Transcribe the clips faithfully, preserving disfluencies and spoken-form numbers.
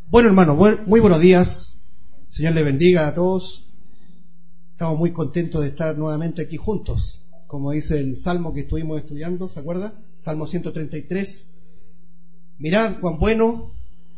Bueno, hermano, muy buenos días. Señor le bendiga a todos. Estamos muy contentos de estar nuevamente aquí juntos. Como dice el Salmo que estuvimos estudiando, ¿se acuerda? Salmo ciento treinta y tres. Mirad cuán bueno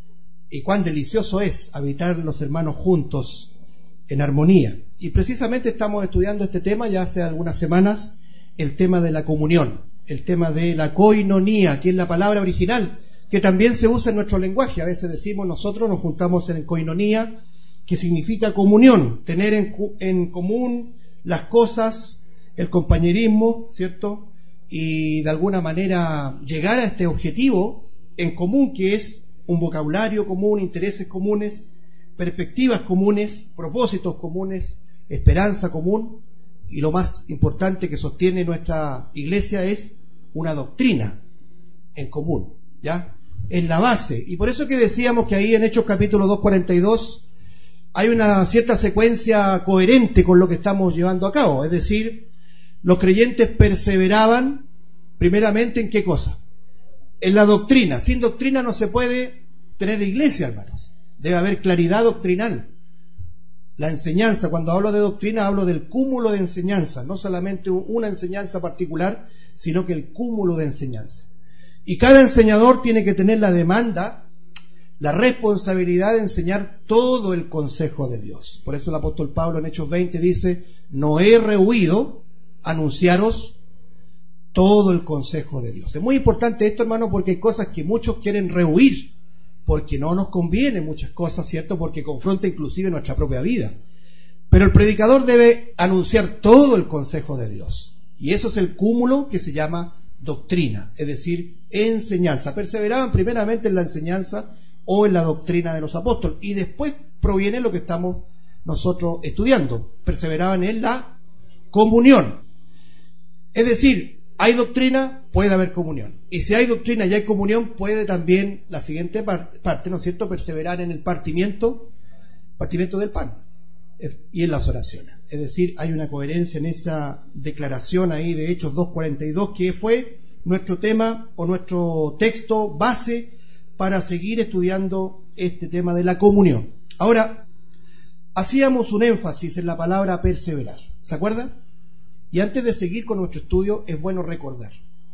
y cuán delicioso es habitar los hermanos juntos en armonía. Y precisamente estamos estudiando este tema ya hace algunas semanas, el tema de la comunión, el tema de la koinonía, que es la palabra original, que también se usa en nuestro lenguaje. A veces decimos nosotros nos juntamos en koinonía, que significa comunión, tener en, en común las cosas, el compañerismo, ¿cierto? Y de alguna manera llegar a este objetivo en común, que es un vocabulario común, intereses comunes, perspectivas comunes, propósitos comunes, esperanza común, y lo más importante que sostiene nuestra iglesia es una doctrina en común, ¿ya? En la base. Y por eso que decíamos que ahí en Hechos capítulo dos, cuarenta y dos hay una cierta secuencia coherente con lo que estamos llevando a cabo. Es decir, los creyentes perseveraban primeramente ¿en qué cosa? En la doctrina. Sin doctrina no se puede tener iglesia, hermanos. Debe haber claridad doctrinal. La enseñanza, cuando hablo de doctrina, hablo del cúmulo de enseñanza, no solamente una enseñanza particular, sino que el cúmulo de enseñanza. Y cada enseñador tiene que tener la demanda, la responsabilidad de enseñar todo el consejo de Dios. Por eso el apóstol Pablo en Hechos veinte dice: no he rehuido anunciaros todo el consejo de Dios. Es muy importante esto, hermano, porque hay cosas que muchos quieren rehuir, porque no nos conviene muchas cosas, ¿cierto? Porque confronta inclusive nuestra propia vida. Pero el predicador debe anunciar todo el consejo de Dios. Y eso es el cúmulo que se llama doctrina, es decir, enseñanza. Perseveraban primeramente en la enseñanza o en la doctrina de los apóstoles, y después proviene lo que estamos nosotros estudiando. Perseveraban en la comunión. Es decir, hay doctrina, puede haber comunión. Y si hay doctrina y hay comunión, puede también la siguiente parte, ¿no es cierto?, perseverar en el partimiento, partimiento del pan y en las oraciones. Es decir, hay una coherencia en esa declaración ahí de Hechos dos cuarenta y dos, que fue nuestro tema o nuestro texto base para seguir estudiando este tema de la comunión. Ahora, hacíamos un énfasis en la palabra perseverar, ¿se acuerdan? Y antes de seguir con nuestro estudio, es bueno recordar.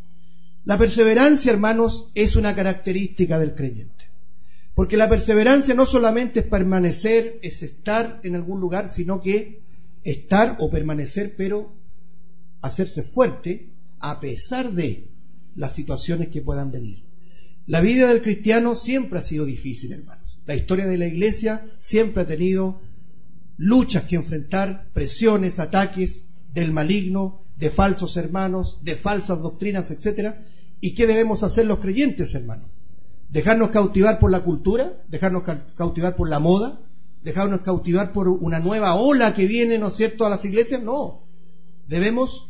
La perseverancia, hermanos, es una característica del creyente. Porque la perseverancia no solamente es permanecer, es estar en algún lugar, sino que estar o permanecer, pero hacerse fuerte a pesar de las situaciones que puedan venir. La vida del cristiano siempre ha sido difícil, hermanos. La historia de la iglesia siempre ha tenido luchas que enfrentar, presiones, ataques del maligno, de falsos hermanos, de falsas doctrinas, etcétera. ¿Y qué debemos hacer los creyentes, hermanos? ¿Dejarnos cautivar por la cultura? ¿Dejarnos cautivar por la moda? ¿Dejarnos cautivar por una nueva ola que viene, ¿no es cierto?, a las iglesias? No. Debemos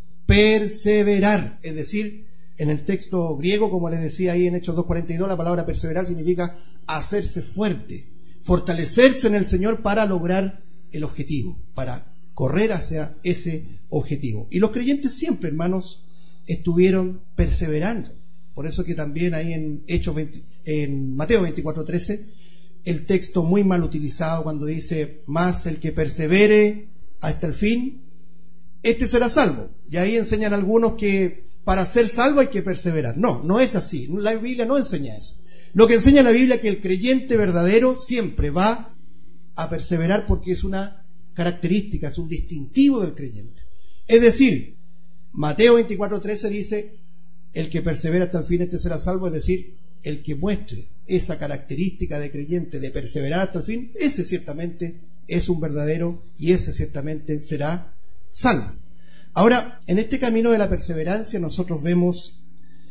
perseverar. Es decir, en el texto griego, como les decía ahí en Hechos dos cuarenta y dos, la palabra perseverar significa hacerse fuerte, fortalecerse en el Señor para lograr el objetivo, para correr hacia ese objetivo. Y los creyentes siempre, hermanos, estuvieron perseverando. Por eso que también ahí en Hechos veinte, en Mateo veinticuatro trece, el texto muy mal utilizado cuando dice: más el que persevere hasta el fin, este será salvo. Y ahí enseñan algunos que para ser salvo hay que perseverar. No, no es así. La Biblia no enseña eso. Lo que enseña la Biblia es que el creyente verdadero siempre va a perseverar, porque es una característica, es un distintivo del creyente. Es decir, Mateo veinticuatro trece dice: el que persevera hasta el fin, este será salvo. Es decir, el que muestre esa característica de creyente de perseverar hasta el fin, ese ciertamente es un verdadero, y ese ciertamente será salvo. Ahora, en este camino de la perseverancia nosotros vemos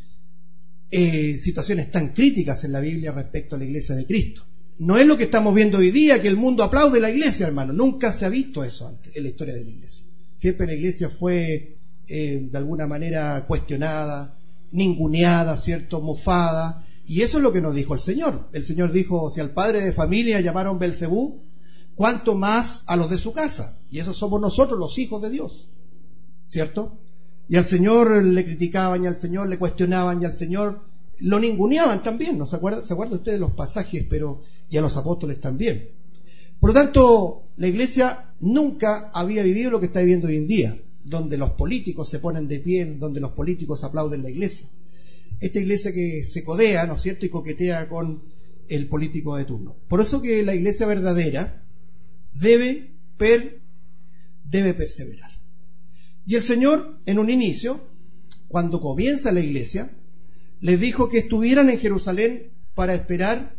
eh, situaciones tan críticas en la Biblia respecto a la iglesia de Cristo. No es lo que estamos viendo hoy día, que el mundo aplaude la iglesia, hermano. Nunca se ha visto eso antes en la historia de la iglesia. Siempre la iglesia fue eh, de alguna manera cuestionada, ninguneada, ¿cierto?, mofada. Y eso es lo que nos dijo el Señor. El Señor dijo: si al padre de familia llamaron Belcebú, ¿cuánto más a los de su casa? Y esos somos nosotros, los hijos de Dios, ¿cierto? Y al Señor le criticaban, y al Señor le cuestionaban, y al Señor lo ninguneaban también, ¿no se acuerdan? ¿Se acuerdan ustedes de los pasajes? Pero y a los apóstoles también. Por lo tanto, la iglesia nunca había vivido lo que está viviendo hoy en día, donde los políticos se ponen de pie, donde los políticos aplauden la iglesia. Esta iglesia que se codea, ¿no es cierto?, y coquetea con el político de turno. Por eso que la iglesia verdadera debe, per, debe perseverar. Y el Señor, en un inicio, cuando comienza la iglesia, les dijo que estuvieran en Jerusalén para esperar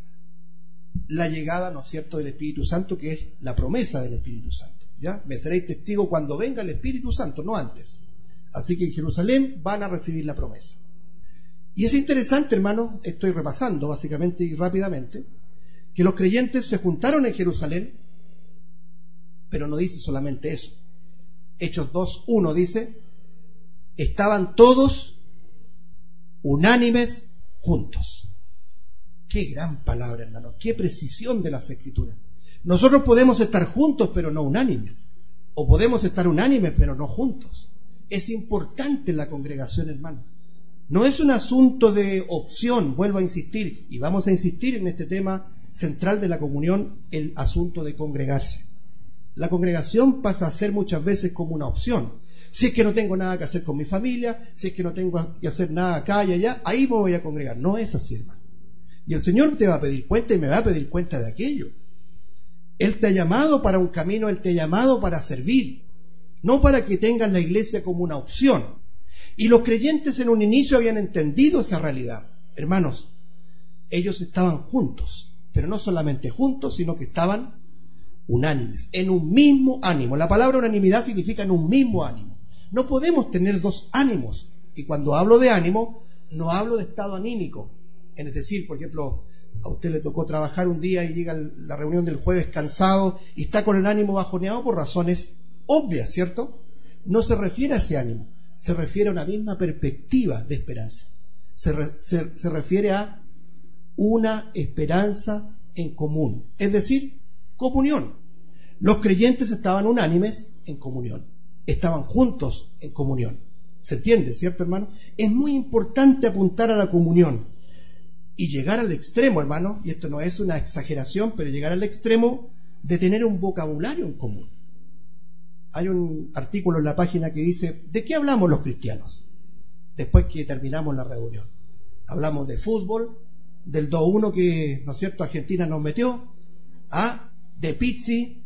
la llegada, ¿no es cierto?, del Espíritu Santo, que es la promesa del Espíritu Santo. ¿Ya? Me seréis testigo cuando venga el Espíritu Santo, no antes. Así que en Jerusalén van a recibir la promesa. Y es interesante, hermano, estoy repasando básicamente y rápidamente, que los creyentes se juntaron en Jerusalén, pero no dice solamente eso. Hechos dos uno dice, estaban todos unánimes juntos. Qué gran palabra, hermano, qué precisión de las Escrituras. Nosotros podemos estar juntos, pero no unánimes. O podemos estar unánimes, pero no juntos. Es importante la congregación, hermano. No es un asunto de opción, vuelvo a insistir, y vamos a insistir en este tema central de la comunión, el asunto de congregarse. La congregación pasa a ser muchas veces como una opción. Si es que no tengo nada que hacer con mi familia, si es que no tengo que hacer nada acá y allá, ahí me voy a congregar. No es así, hermano. Y el Señor te va a pedir cuenta y me va a pedir cuenta de aquello. Él te ha llamado para un camino, Él te ha llamado para servir, no para que tengas la iglesia como una opción. Y los creyentes en un inicio habían entendido esa realidad. Hermanos, ellos estaban juntos, pero no solamente juntos, sino que estaban unánimes, en un mismo ánimo. La palabra unanimidad significa en un mismo ánimo. No podemos tener dos ánimos. Y cuando hablo de ánimo, no hablo de estado anímico. Es decir, por ejemplo, a usted le tocó trabajar un día y llega la reunión del jueves cansado y está con el ánimo bajoneado por razones obvias, ¿cierto? No se refiere a ese ánimo, se refiere a una misma perspectiva de esperanza. Se, re, se, se refiere a una esperanza en común, es decir, comunión. Los creyentes estaban unánimes en comunión, estaban juntos en comunión. ¿Se entiende, cierto, hermano? Es muy importante apuntar a la comunión. Y llegar al extremo, hermano, y esto no es una exageración, pero llegar al extremo de tener un vocabulario en común. Hay un artículo en la página que dice, ¿de qué hablamos los cristianos? Después que terminamos la reunión. Hablamos de fútbol, del dos uno que, ¿no es cierto?, Argentina nos metió, ¿ah? de pizzi,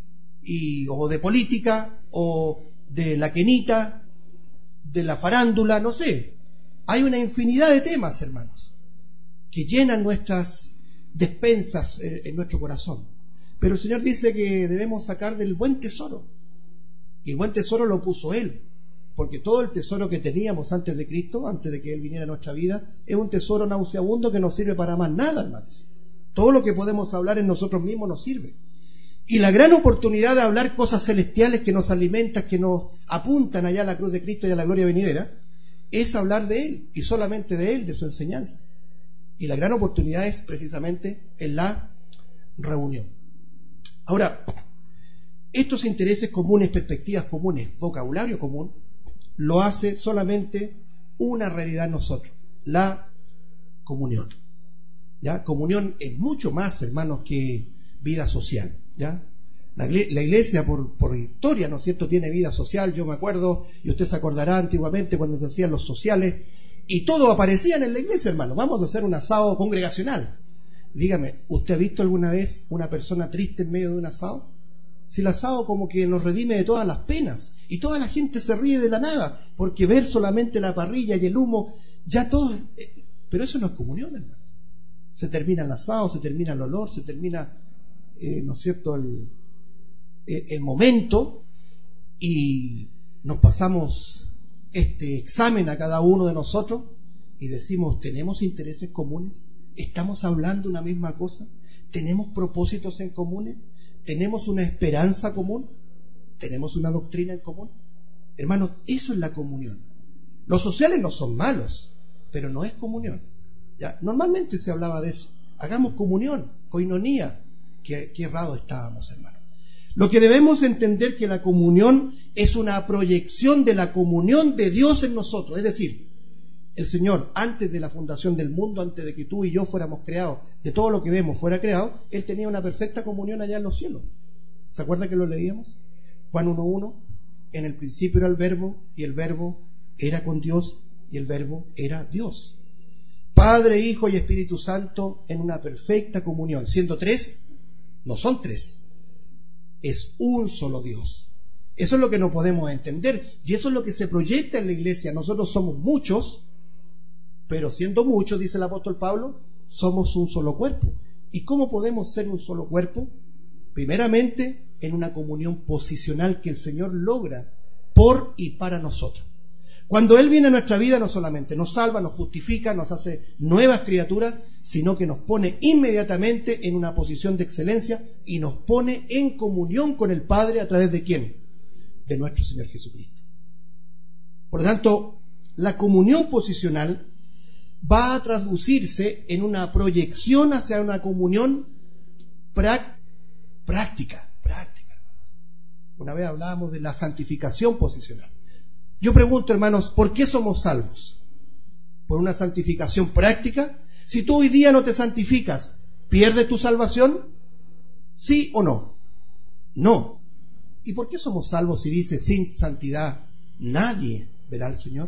y, o de política, o de la quenita, de la farándula, no sé. Hay una infinidad de temas, hermanos, que llenan nuestras despensas en nuestro corazón. Pero el Señor dice que debemos sacar del buen tesoro. Y el buen tesoro lo puso Él. Porque todo el tesoro que teníamos antes de Cristo, antes de que Él viniera a nuestra vida, es un tesoro nauseabundo que no sirve para más nada, hermanos. Todo lo que podemos hablar en nosotros mismos nos sirve. Y la gran oportunidad de hablar cosas celestiales que nos alimentan, que nos apuntan allá a la cruz de Cristo y a la gloria venidera, es hablar de Él, y solamente de Él, de su enseñanza. Y la gran oportunidad es precisamente en la reunión. Ahora, estos intereses comunes, perspectivas comunes, vocabulario común, lo hace solamente una realidad en nosotros, la comunión. ¿Ya? Comunión es mucho más, hermanos, que vida social. ¿Ya? La, la iglesia, por, por historia, ¿no es cierto?, tiene vida social. Yo me acuerdo, y usted se acordará antiguamente cuando se hacían los sociales, y todos aparecían en la iglesia, hermano. Vamos a hacer un asado congregacional. Dígame, ¿usted ha visto alguna vez una persona triste en medio de un asado? Si el asado como que nos redime de todas las penas, y toda la gente se ríe de la nada, porque ver solamente la parrilla y el humo, ya todo... Pero eso no es comunión, hermano. Se termina el asado, se termina el olor, se termina, eh, ¿no es cierto?, el, el momento, y nos pasamos este examen a cada uno de nosotros y decimos, ¿tenemos intereses comunes? ¿Estamos hablando una misma cosa? ¿Tenemos propósitos en comunes? ¿Tenemos una esperanza común? ¿Tenemos una doctrina en común? Hermanos, eso es la comunión. Los sociales no son malos, pero no es comunión. ¿Ya? Normalmente se hablaba de eso. Hagamos comunión, coinonía. Qué, qué errado estábamos, hermano. Lo que debemos entender que la comunión es una proyección de la comunión de Dios en nosotros. Es decir, El Señor, antes de la fundación del mundo, antes de que tú y yo fuéramos creados, de todo lo que vemos fuera creado, Él tenía una perfecta comunión allá en los cielos. ¿Se acuerda que lo leíamos? Juan uno uno, en el principio era el Verbo, y el Verbo era con Dios, y el Verbo era Dios. Padre, Hijo y Espíritu Santo en una perfecta comunión. Siendo tres, no son tres, es un solo Dios. Eso es lo que no podemos entender, y eso es lo que se proyecta en la iglesia. Nosotros somos muchos, pero siendo muchos, dice el apóstol Pablo, somos un solo cuerpo. ¿Y cómo podemos ser un solo cuerpo? Primeramente, en una comunión posicional que el Señor logra por y para nosotros. Cuando Él viene a nuestra vida, no solamente nos salva, nos justifica, nos hace nuevas criaturas, sino que nos pone inmediatamente en una posición de excelencia y nos pone en comunión con el Padre. ¿A través de quién? De nuestro Señor Jesucristo. Por lo tanto, la comunión posicional va a traducirse en una proyección hacia una comunión práctica. práctica. Una vez hablábamos de la santificación posicional. Yo pregunto, hermanos, ¿por qué somos salvos? ¿Por una santificación práctica? Si tú hoy día no te santificas, ¿pierdes tu salvación? ¿Sí o no? No. ¿Y por qué somos salvos si dice sin santidad nadie verá al Señor?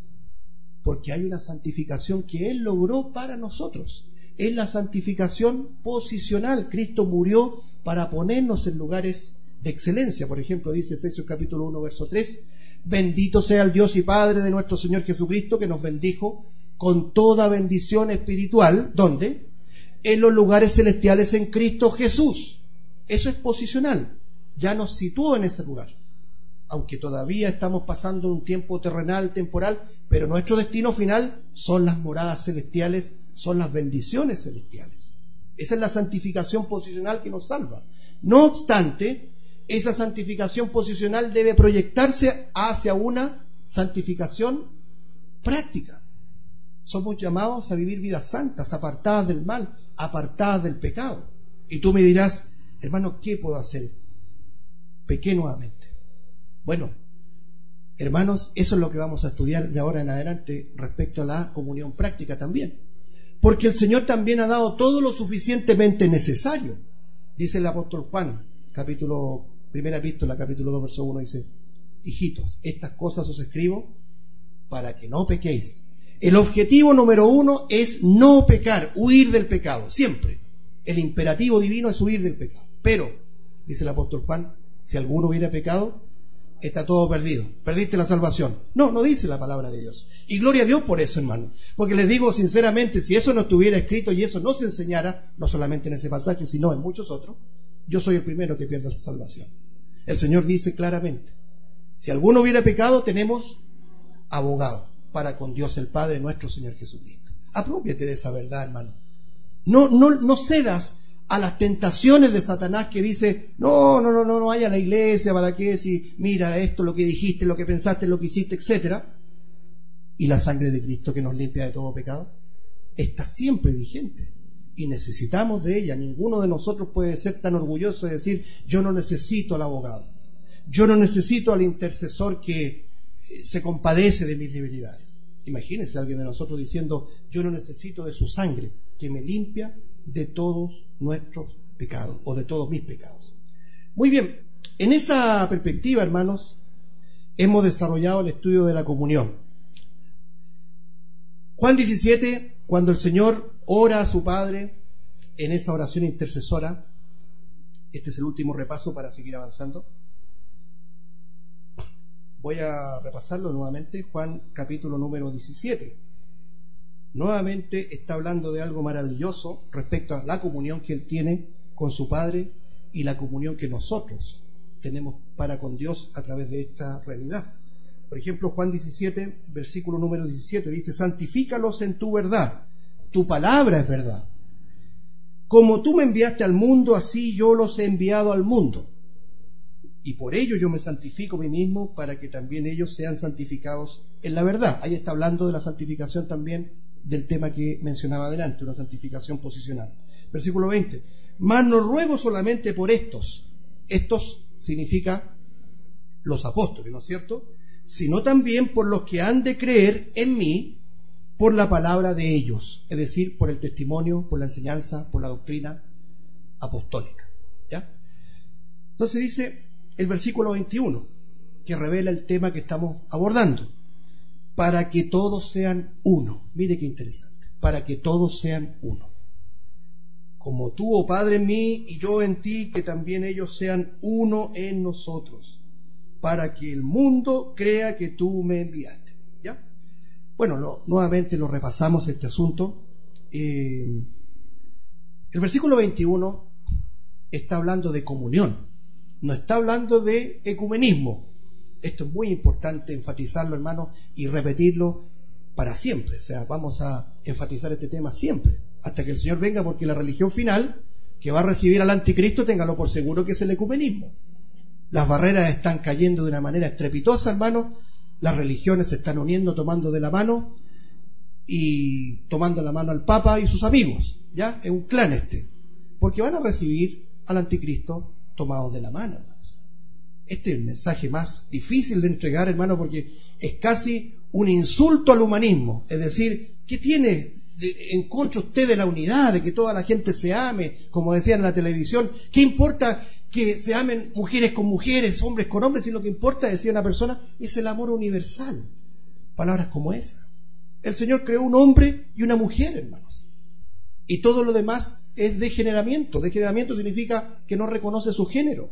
Porque hay una santificación que Él logró para nosotros. Es la santificación posicional. Cristo murió para ponernos en lugares de excelencia. Por ejemplo, dice Efesios capítulo uno, verso tres, bendito sea el Dios y Padre de nuestro Señor Jesucristo, que nos bendijo con toda bendición espiritual. ¿Dónde? En los lugares celestiales en Cristo Jesús. Eso es posicional. Ya nos situó en ese lugar. Aunque todavía estamos pasando un tiempo terrenal, temporal, pero nuestro destino final son las moradas celestiales, son las bendiciones celestiales. Esa es la santificación posicional que nos salva. No obstante, esa santificación posicional debe proyectarse hacia una santificación práctica. Somos llamados a vivir vidas santas, apartadas del mal, apartadas del pecado. Y tú me dirás, hermano, ¿qué puedo hacer? Pequé nuevamente. Bueno, hermanos, eso es lo que vamos a estudiar de ahora en adelante respecto a la comunión práctica también. Porque el Señor también ha dado todo lo suficientemente necesario. Dice el apóstol Juan, capítulo, primera epístola, capítulo dos, verso uno, dice, hijitos, estas cosas os escribo para que no pequéis. El objetivo número uno es no pecar, huir del pecado, siempre. El imperativo divino es huir del pecado. Pero, dice el apóstol Juan, si alguno hubiera pecado, está todo perdido, perdiste la salvación. No, no dice la palabra de Dios. Y gloria a Dios por eso, hermano. Porque les digo sinceramente, si eso no estuviera escrito y eso no se enseñara, no solamente en ese pasaje, sino en muchos otros, yo soy el primero que pierde la salvación. El Señor dice claramente, si alguno hubiera pecado, tenemos abogado para con Dios el Padre, nuestro Señor Jesucristo. Apropiate de esa verdad, hermano. No, no, no cedas a las tentaciones de Satanás que dice, no, no, no, no, no vaya a la iglesia, ¿para qué? Si mira esto, lo que dijiste, lo que pensaste, lo que hiciste, etcétera. Y la sangre de Cristo que nos limpia de todo pecado está siempre vigente y necesitamos de ella. Ninguno de nosotros puede ser tan orgulloso de decir, yo no necesito al abogado, yo no necesito al intercesor que se compadece de mis debilidades. Imagínense alguien de nosotros diciendo, yo no necesito de su sangre que me limpia de todos nuestros pecados o de todos mis pecados. Muy bien, en esa perspectiva, hermanos, hemos desarrollado el estudio de la comunión. Juan diecisiete, cuando el Señor ora a su Padre en esa oración intercesora, este es el último repaso para seguir avanzando. Voy a repasarlo nuevamente. Juan capítulo número diecisiete. Nuevamente está hablando de algo maravilloso respecto a la comunión que Él tiene con su Padre y la comunión que nosotros tenemos para con Dios a través de esta realidad. Por ejemplo, Juan diecisiete, versículo número diecisiete, dice, santifícalos en tu verdad, tu palabra es verdad. Como tú me enviaste al mundo, así yo los he enviado al mundo. Y por ello yo me santifico a mí mismo, para que también ellos sean santificados en la verdad. Ahí está hablando de la santificación también del tema que mencionaba adelante, una santificación posicional. Versículo veinte. Mas no ruego solamente por estos. Estos significa los apóstoles, ¿no es cierto? Sino también por los que han de creer en mí por la palabra de ellos, es decir, por el testimonio, por la enseñanza, por la doctrina apostólica. ¿Ya? Entonces dice el versículo veintiuno, que revela el tema que estamos abordando, para que todos sean uno. Mire qué interesante, para que todos sean uno. Como tú, oh Padre, en mí y yo en ti, que también ellos sean uno en nosotros, para que el mundo crea que tú me enviaste. ¿Ya? Bueno, lo, nuevamente lo repasamos este asunto. Eh, el versículo veintiuno está hablando de comunión, no está hablando de ecumenismo. Esto es muy importante enfatizarlo, hermano, y repetirlo para siempre. O sea, vamos a enfatizar este tema siempre, hasta que el Señor venga, porque la religión final que va a recibir al anticristo, téngalo por seguro que es el ecumenismo. Las barreras están cayendo de una manera estrepitosa, hermano. Las religiones se están uniendo, tomando de la mano y tomando la mano al Papa y sus amigos. ¿Ya? Es un clan este, porque van a recibir al anticristo tomados de la mano, hermanos. Este es el mensaje más difícil de entregar, hermano, porque es casi un insulto al humanismo. Es decir, ¿qué tiene de, en contra usted de la unidad, de que toda la gente se ame, como decían en la televisión? ¿Qué importa que se amen mujeres con mujeres, hombres con hombres? Y lo que importa, decía una persona, es el amor universal. Palabras como esa. El Señor creó un hombre y una mujer, hermanos. Y todo lo demás es degeneramiento. Degeneramiento significa que no reconoce su género.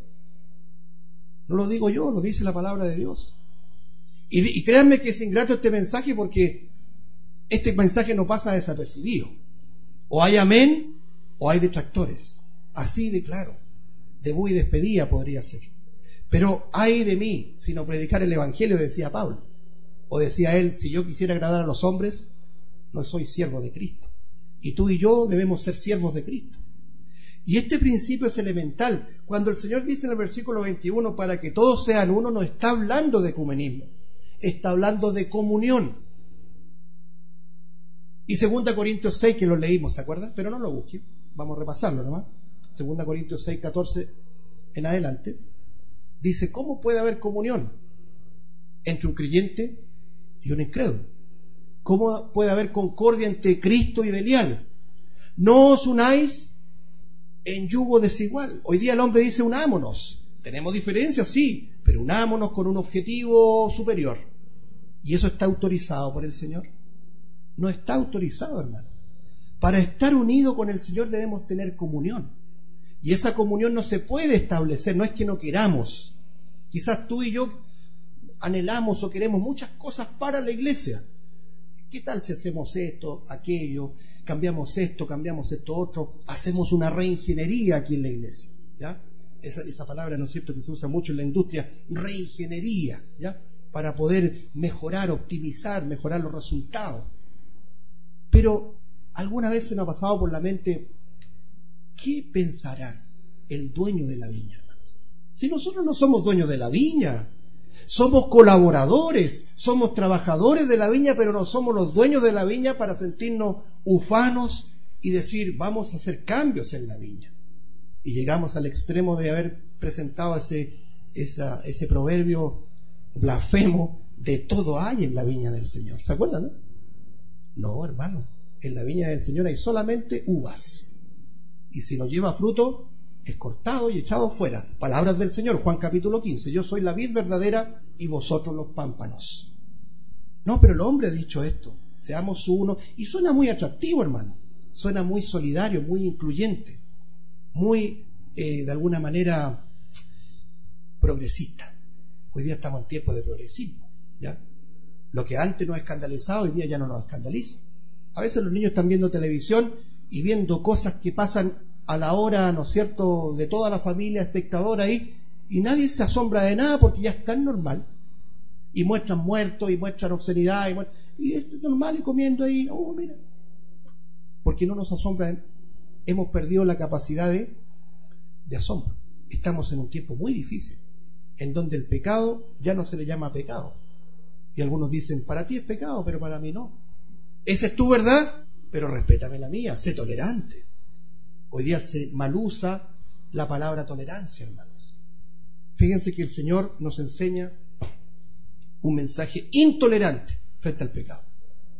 No lo digo yo, lo dice la palabra de Dios. Y, y créanme que es ingrato este mensaje, porque este mensaje no pasa desapercibido. O hay amén o hay detractores. Así de claro. Debut y despedida podría ser. Pero ay de mí si no predicar el evangelio, decía Pablo. O decía él, si yo quisiera agradar a los hombres, no soy siervo de Cristo. Y tú y yo debemos ser siervos de Cristo. Y este principio es elemental. Cuando el Señor dice en el versículo veintiuno, para que todos sean uno, no está hablando de ecumenismo, está hablando de comunión. Y segunda Corintios seis, que lo leímos, ¿se acuerdan? Pero no lo busquen, vamos a repasarlo nomás. segunda Corintios seis, catorce en adelante, dice, ¿cómo puede haber comunión entre un creyente y un incrédulo? ¿Cómo puede haber concordia entre Cristo y Belial? No os unáis en yugo desigual. Hoy día el hombre dice, unámonos. Tenemos diferencias, sí, pero unámonos con un objetivo superior. ¿Y eso está autorizado por el Señor? No está autorizado, hermano. Para estar unido con el Señor debemos tener comunión. Y esa comunión no se puede establecer, no es que no queramos. Quizás tú y yo anhelamos o queremos muchas cosas para la iglesia. ¿Qué tal si hacemos esto, aquello, cambiamos esto, cambiamos esto otro, hacemos una reingeniería aquí en la iglesia? ¿Ya? Esa, esa palabra, ¿no es cierto?, que se usa mucho en la industria, reingeniería, ¿ya?, para poder mejorar, optimizar, mejorar los resultados. Pero alguna vez se me ha pasado por la mente, ¿qué pensará el dueño de la viña, hermanos? Si nosotros no somos dueños de la viña, somos colaboradores, somos trabajadores de la viña, pero no somos los dueños de la viña para sentirnos ufanos y decir, vamos a hacer cambios en la viña. Y llegamos al extremo de haber presentado ese, esa, ese proverbio blasfemo de todo hay en la viña del Señor. ¿Se acuerdan, no? No, hermano, en la viña del Señor hay solamente uvas. Y si no lleva fruto, es cortado y echado fuera. Palabras del Señor, Juan capítulo quince. Yo soy la vid verdadera y vosotros los pámpanos. No, pero el hombre ha dicho esto. Seamos uno. Y suena muy atractivo, hermano. Suena muy solidario, muy incluyente. Muy, eh, de alguna manera, progresista. Hoy día estamos en tiempos de progresismo, ¿ya? Lo que antes nos escandalizaba, hoy día ya no nos escandaliza. A veces los niños están viendo televisión y viendo cosas que pasan a la hora, ¿no es cierto?, de toda la familia espectadora ahí, y nadie se asombra de nada porque ya es tan normal. Y muestran muertos, y muestran obscenidad, y, muestran, y esto es normal, y comiendo ahí, oh, mira. Porque no nos asombra, hemos perdido la capacidad de, de asombro. Estamos en un tiempo muy difícil, en donde el pecado ya no se le llama pecado. Y algunos dicen, para ti es pecado, pero para mí no. Esa es tu verdad, pero respétame la mía, sé tolerante. Hoy día se malusa la palabra tolerancia, hermanos. Fíjense que el Señor nos enseña un mensaje intolerante frente al pecado.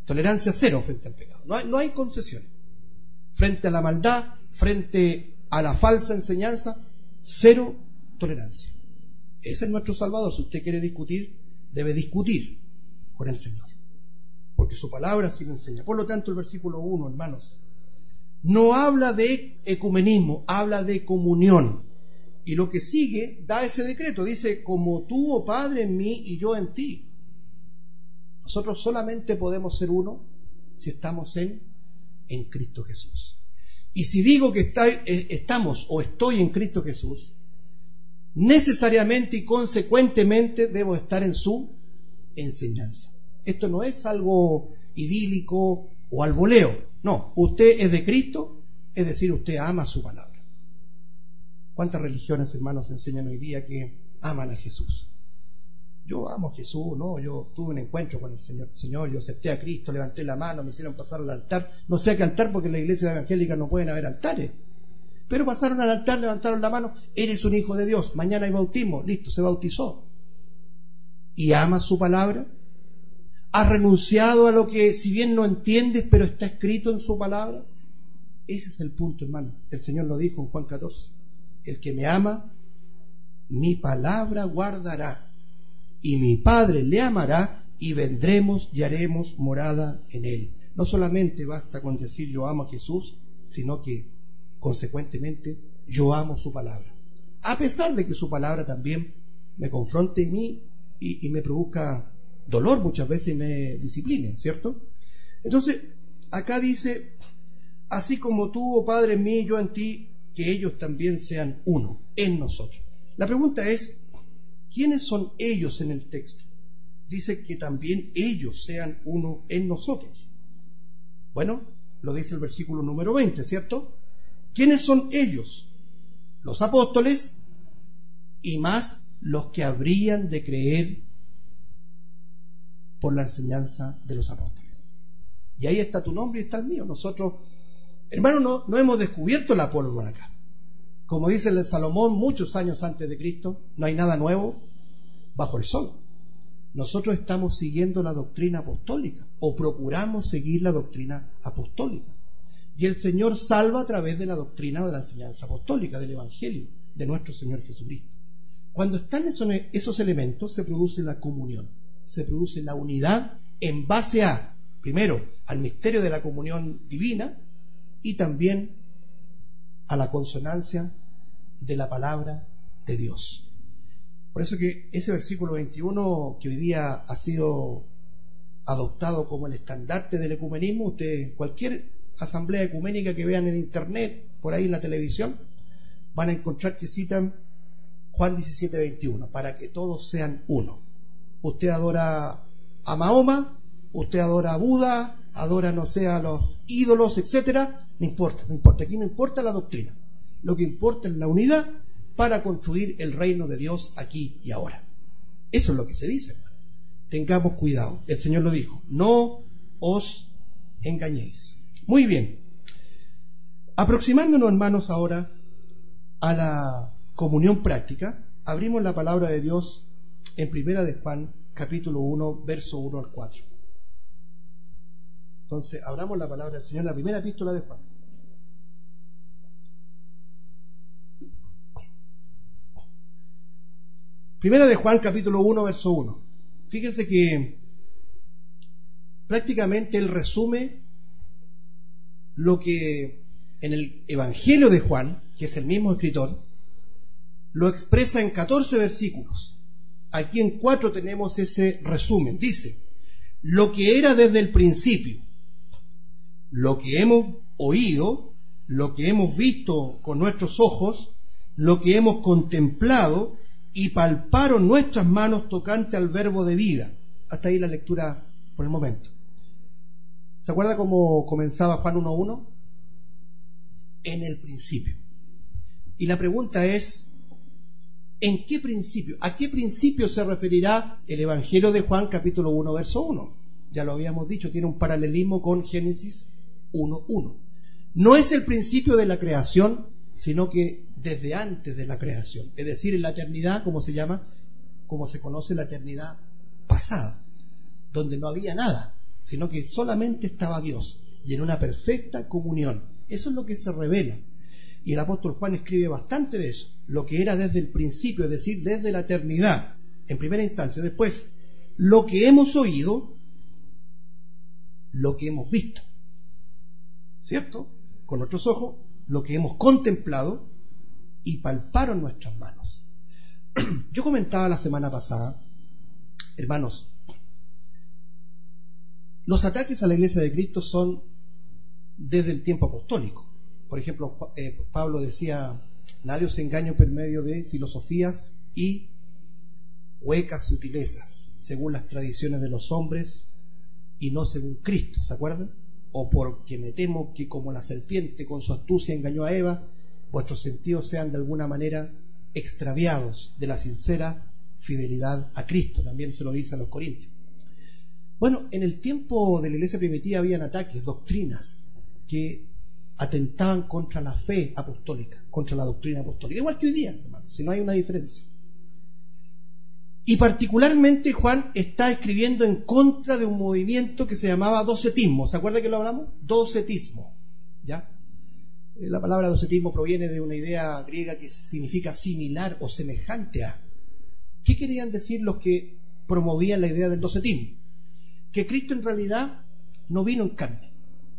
Tolerancia cero frente al pecado. No hay, no hay concesiones. Frente a la maldad, frente a la falsa enseñanza, cero tolerancia. Ese es nuestro Salvador. Si usted quiere discutir, debe discutir con el Señor, porque su palabra sí lo enseña. Por lo tanto, el versículo uno, hermanos, no habla de ecumenismo, habla de comunión. Y lo que sigue da ese decreto. Dice, como tú, oh Padre, en mí y yo en ti. Nosotros solamente podemos ser uno si estamos en, en Cristo Jesús. Y si digo que está, eh, estamos o estoy en Cristo Jesús, necesariamente y consecuentemente debo estar en su enseñanza. Esto no es algo idílico o al voleo. No, usted es de Cristo, es decir, usted ama su palabra. ¿Cuántas religiones, hermanos, enseñan hoy día que aman a Jesús? Yo amo a Jesús, no, yo tuve un encuentro con el Señor, Señor, yo acepté a Cristo, levanté la mano, me hicieron pasar al altar. No sé a qué altar, porque en la iglesia evangélica no pueden haber altares. Pero pasaron al altar, levantaron la mano, eres un hijo de Dios, mañana hay bautismo, listo, se bautizó. ¿Y amas su palabra? ¿Has renunciado a lo que, si bien no entiendes, pero está escrito en su palabra? Ese es el punto, hermano. El Señor lo dijo en Juan catorce. El que me ama, mi palabra guardará, y mi Padre le amará, y vendremos y haremos morada en él. No solamente basta con decir yo amo a Jesús, sino que, consecuentemente, yo amo su palabra. A pesar de que su palabra también me confronte en mí y, y me produzca dolor muchas veces y me discipline, ¿cierto? Entonces, acá dice, así como tú, oh Padre, en mí y yo en ti, que ellos también sean uno en nosotros. La pregunta es, ¿quiénes son ellos en el texto? Dice que también ellos sean uno en nosotros. Bueno, lo dice el versículo número veinte, ¿cierto? ¿Quiénes son ellos? Los apóstoles y más los que habrían de creer por la enseñanza de los apóstoles. Y ahí está tu nombre y está el mío. Nosotros, hermanos, no, no hemos descubierto la pólvora acá. Como dice el Salomón muchos años antes de Cristo, no hay nada nuevo bajo el sol. Nosotros estamos siguiendo la doctrina apostólica, o procuramos seguir la doctrina apostólica. Y el Señor salva a través de la doctrina de la enseñanza apostólica, del Evangelio, de nuestro Señor Jesucristo. Cuando están esos, esos elementos, se produce la comunión, se produce la unidad en base a, primero, al misterio de la comunión divina y también a la consonancia de la palabra de Dios. Por eso que ese versículo veintiuno, que hoy día ha sido adoptado como el estandarte del ecumenismo, usted, cualquier asamblea ecuménica que vean en internet, por ahí en la televisión, van a encontrar que citan Juan diecisiete veintiuno, para que todos sean uno. Usted adora a Mahoma, usted adora a Buda, adora, no sé, a los ídolos, etcétera. No importa, no importa. Aquí no importa la doctrina. Lo que importa es la unidad para construir el reino de Dios aquí y ahora. Eso es lo que se dice, hermano. Tengamos cuidado. El Señor lo dijo. No os engañéis. Muy bien. Aproximándonos, hermanos, ahora a la comunión práctica, abrimos la palabra de Dios en Primera de Juan, capítulo uno, verso uno al cuatro. Entonces, abramos la palabra del Señor, la primera epístola de Juan. Primera de Juan, capítulo uno, verso uno. Fíjense que prácticamente él resume lo que en el Evangelio de Juan, que es el mismo escritor, lo expresa en catorce versículos. Aquí en cuatro tenemos ese resumen. Dice, lo que era desde el principio, lo que hemos oído, lo que hemos visto con nuestros ojos, lo que hemos contemplado y palparon nuestras manos tocante al verbo de vida. Hasta ahí la lectura por el momento. ¿Se acuerda cómo comenzaba Juan uno uno? En el principio. Y la pregunta es, ¿en qué principio? ¿A qué principio se referirá el Evangelio de Juan, capítulo uno, verso uno? Ya lo habíamos dicho, tiene un paralelismo con Génesis uno uno. No es el principio de la creación, sino que desde antes de la creación, es decir, en la eternidad, como se llama, como se conoce la eternidad pasada, donde no había nada, sino que solamente estaba Dios y en una perfecta comunión. Eso es lo que se revela. Y el apóstol Juan escribe bastante de eso, lo que era desde el principio, es decir, desde la eternidad, en primera instancia. Después, lo que hemos oído, lo que hemos visto, ¿cierto? Con nuestros ojos, lo que hemos contemplado y palparon nuestras manos. Yo comentaba la semana pasada, hermanos, los ataques a la Iglesia de Cristo son desde el tiempo apostólico. Por ejemplo, eh, Pablo decía, nadie os engañe por medio de filosofías y huecas sutilezas, según las tradiciones de los hombres y no según Cristo, ¿se acuerdan? O porque me temo que como la serpiente con su astucia engañó a Eva, vuestros sentidos sean de alguna manera extraviados de la sincera fidelidad a Cristo. También se lo dice a los corintios. Bueno, en el tiempo de la iglesia primitiva habían ataques, doctrinas que atentaban contra la fe apostólica, contra la doctrina apostólica, igual que hoy día, hermanos, si no hay una diferencia. Y particularmente Juan está escribiendo en contra de un movimiento que se llamaba docetismo. ¿Se acuerda que lo hablamos? Docetismo, ¿ya? La palabra docetismo proviene de una idea griega que significa similar o semejante a. ¿Qué querían decir los que promovían la idea del docetismo? Que Cristo en realidad no vino en carne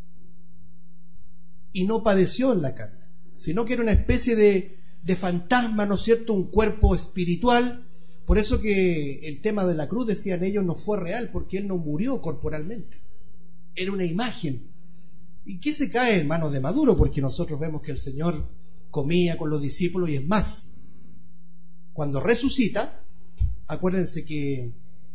y no padeció en la carne, sino que era una especie de, de fantasma, ¿no es cierto?, un cuerpo espiritual. Por eso que el tema de la cruz, decían ellos, no fue real, porque Él no murió corporalmente. Era una imagen. ¿Y qué se cae en manos de Maduro? Porque nosotros vemos que el Señor comía con los discípulos, y es más, cuando resucita, acuérdense que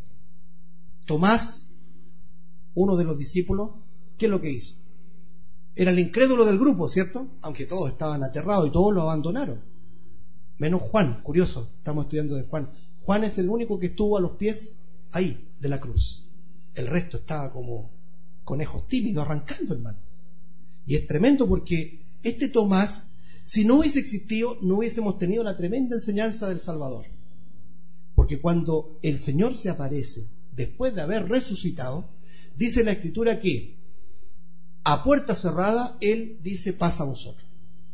Tomás, uno de los discípulos, ¿qué es lo que hizo? Era el incrédulo del grupo, ¿cierto? Aunque todos estaban aterrados y todos lo abandonaron. Menos Juan, curioso, estamos estudiando de Juan. Juan es el único que estuvo a los pies ahí de la cruz. El resto estaba como conejos tímidos arrancando, hermano. Y es tremendo porque este Tomás, si no hubiese existido, no hubiésemos tenido la tremenda enseñanza del Salvador. Porque cuando el Señor se aparece, después de haber resucitado, dice la Escritura que a puerta cerrada Él dice: paz a vosotros.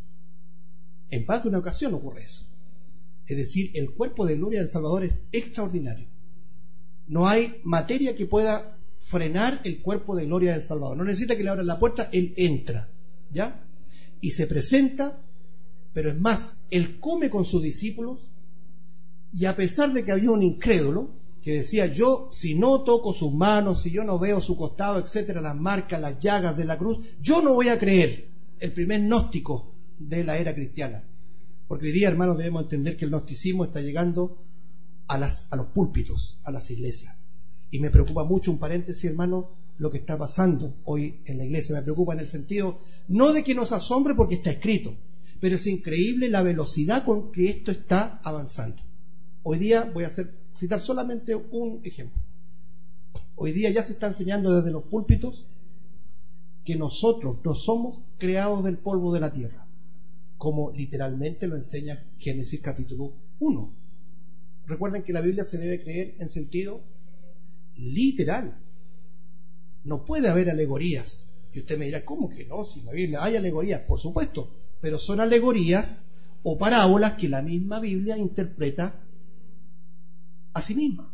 En más de una ocasión ocurre eso. Es decir, el cuerpo de gloria del Salvador es extraordinario. No hay materia que pueda frenar el cuerpo de gloria del Salvador. No necesita que le abran la puerta, Él entra, ¿ya? Y se presenta, pero es más, Él come con sus discípulos, y a pesar de que había un incrédulo que decía: yo, si no toco sus manos, si yo no veo su costado, etcétera, las marcas, las llagas de la cruz, yo no voy a creer. El primer gnóstico de la era cristiana. Porque hoy día, hermanos, debemos entender que el gnosticismo está llegando a, las, a los púlpitos, a las iglesias. Y me preocupa mucho, un paréntesis, hermano, lo que está pasando hoy en la iglesia. Me preocupa en el sentido, no de que nos asombre porque está escrito, pero es increíble la velocidad con que esto está avanzando. Hoy día voy a hacer, citar solamente un ejemplo. Hoy día ya se está enseñando desde los púlpitos que nosotros no somos creados del polvo de la tierra, como literalmente lo enseña Génesis capítulo uno. Recuerden que la Biblia se debe creer en sentido literal. No puede haber alegorías. Y usted me dirá: ¿cómo que no? Si en la Biblia hay alegorías, por supuesto, pero son alegorías o parábolas que la misma Biblia interpreta a sí misma.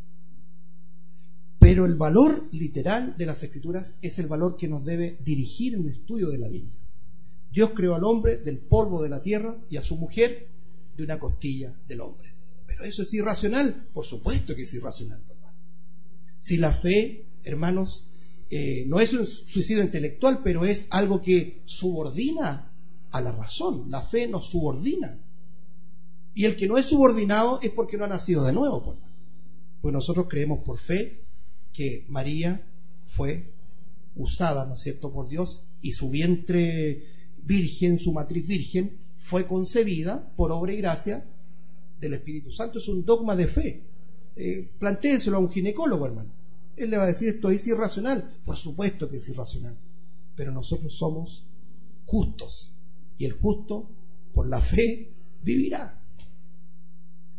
Pero el valor literal de las Escrituras es el valor que nos debe dirigir en el estudio de la Biblia. Dios creó al hombre del polvo de la tierra y a su mujer de una costilla del hombre. ¿Pero eso es irracional? Por supuesto que es irracional, hermano. Si la fe, hermanos, eh, no es un suicidio intelectual, pero es algo que subordina a la razón. La fe nos subordina. Y el que no es subordinado es porque no ha nacido de nuevo, pues. Pues nosotros creemos por fe que María fue usada, ¿no es cierto?, por Dios, y su vientre virgen, su matriz virgen, fue concebida por obra y gracia del Espíritu Santo. Es un dogma de fe. Eh, plantéenselo a un ginecólogo, hermano. Él le va a decir: esto es irracional. Por supuesto que es irracional, pero nosotros somos justos, y el justo por la fe vivirá.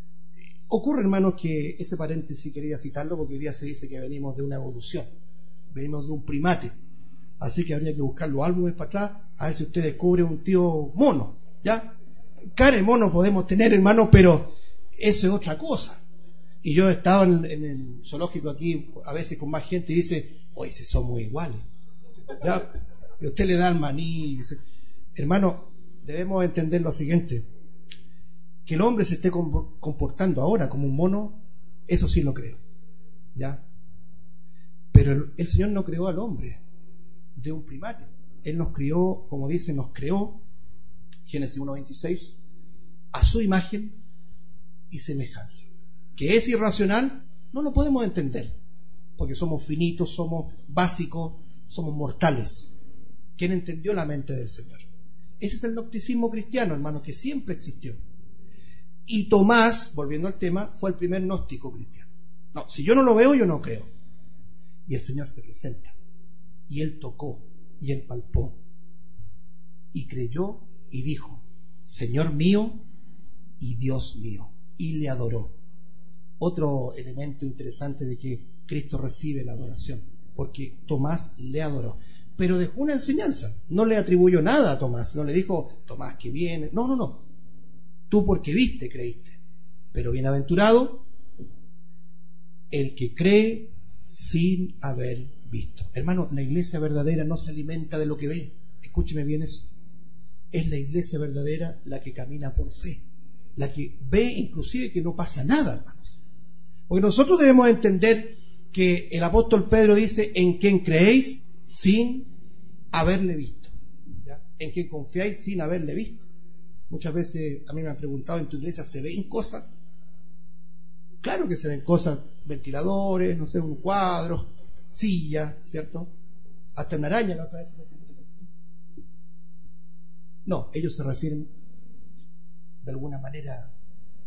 Ocurre, hermanos, que ese paréntesis quería citarlo porque hoy día se dice que venimos de una evolución. venimos de un primate. Así que habría que buscar los álbumes para atrás, a ver si usted descubre un tío mono, ¿ya? Cara de mono podemos tener, hermano, pero eso es otra cosa. Y yo he estado en, en el zoológico aquí, a veces con más gente, y dice, oye, si somos iguales, ¿ya? Y usted le da el maní, y dice, hermano, debemos entender lo siguiente, que el hombre se esté comportando ahora como un mono, eso sí lo creo, ¿ya? Pero el, el Señor no creó al hombre de un primate. Él nos crió, como dice, nos creó, Génesis uno veintiséis, a su imagen y semejanza. Que es irracional, no lo podemos entender, porque somos finitos, somos básicos, somos mortales. ¿Quién entendió la mente del Señor? Ese es el gnosticismo cristiano, hermano, que siempre existió. Y Tomás, volviendo al tema, fue el primer gnóstico cristiano. No, si yo no lo veo, yo no creo. Y el Señor se presenta, y él tocó, y él palpó, y creyó, y dijo, Señor mío y Dios mío, y le adoró. Otro elemento interesante de que Cristo recibe la adoración, porque Tomás le adoró, pero dejó una enseñanza. No le atribuyó nada a Tomás, no le dijo, Tomás, que viene, no, no, no, tú porque viste creíste, pero bienaventurado el que cree sin haber visto. Hermano, la iglesia verdadera no se alimenta de lo que ve, escúcheme bien eso. Es la iglesia verdadera la que camina por fe, la que ve inclusive que no pasa nada, hermanos. Porque nosotros debemos entender que el apóstol Pedro dice, en quien creéis sin haberle visto, ¿ya? En quien confiáis sin haberle visto. Muchas veces a mí me han preguntado, ¿en tu iglesia se ven cosas? Claro que se ven cosas, ventiladores, no sé, un cuadro, silla, ¿cierto? Hasta una araña la otra vez. No, ellos se refieren de alguna manera a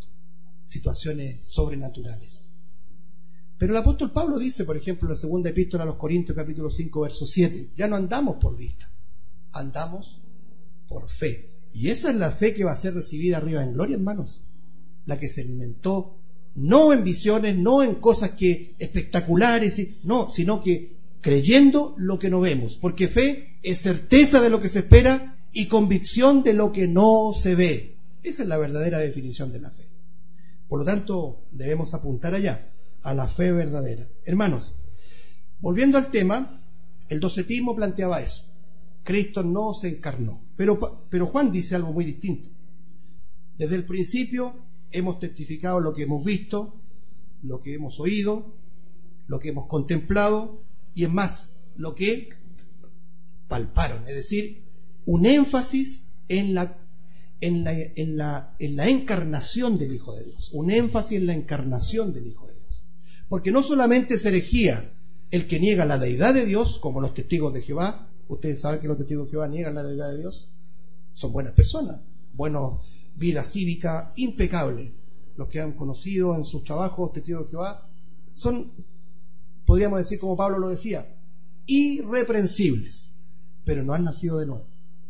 situaciones sobrenaturales. Pero el apóstol Pablo dice, por ejemplo, en la segunda epístola a los Corintios, capítulo cinco, verso siete, ya no andamos por vista, andamos por fe. Y esa es la fe que va a ser recibida arriba en gloria, hermanos. La que se alimentó no en visiones, no en cosas que espectaculares, no, sino que creyendo lo que no vemos. Porque fe es certeza de lo que se espera y convicción de lo que no se ve. Esa es la verdadera definición de la fe. Por lo tanto, debemos apuntar allá, a la fe verdadera. Hermanos, volviendo al tema, el docetismo planteaba eso. Cristo no se encarnó. Pero, pero Juan dice algo muy distinto. Desde el principio hemos testificado lo que hemos visto, lo que hemos oído, lo que hemos contemplado, y es más, lo que palparon. Es decir, un énfasis en la, en la, en la, en la encarnación del Hijo de Dios. Un énfasis en la encarnación del Hijo de Dios. Porque no solamente es herejía el que niega la deidad de Dios, como los testigos de Jehová. Ustedes saben que los testigos de Jehová niegan la deidad de Dios. Son buenas personas, buenos, vida cívica impecable. Los que han conocido en sus trabajos testigos de Jehová son, podríamos decir como Pablo lo decía, irreprensibles, pero no han nacido de nuevo.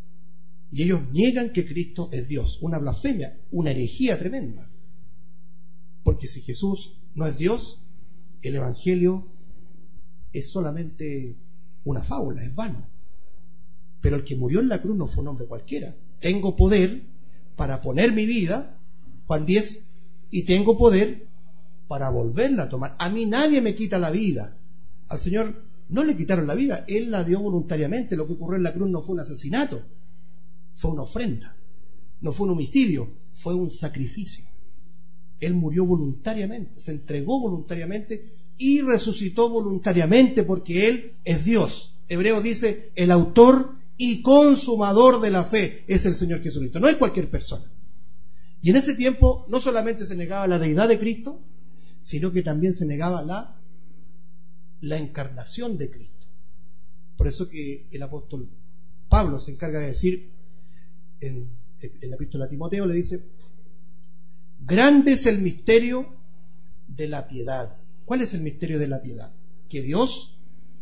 Y ellos niegan que Cristo es Dios. Una blasfemia, una herejía tremenda. Porque si Jesús no es Dios, el Evangelio es solamente una fábula, es vano. Pero el que murió en la cruz no fue un hombre cualquiera. Tengo poder para poner mi vida, Juan diez, y tengo poder para volverla a tomar. A mí nadie me quita la vida. Al Señor no le quitaron la vida, Él la dio voluntariamente. Lo que ocurrió en la cruz no fue un asesinato, fue una ofrenda, no fue un homicidio, fue un sacrificio. Él murió voluntariamente, se entregó voluntariamente y resucitó voluntariamente porque Él es Dios. Hebreos dice, el autor y consumador de la fe es el Señor Jesucristo, no es cualquier persona. Y en ese tiempo no solamente se negaba la deidad de Cristo, sino que también se negaba la, la encarnación de Cristo. Por eso que el apóstol Pablo se encarga de decir en, en la epístola a Timoteo, le dice, grande es el misterio de la piedad. ¿Cuál es el misterio de la piedad? Que Dios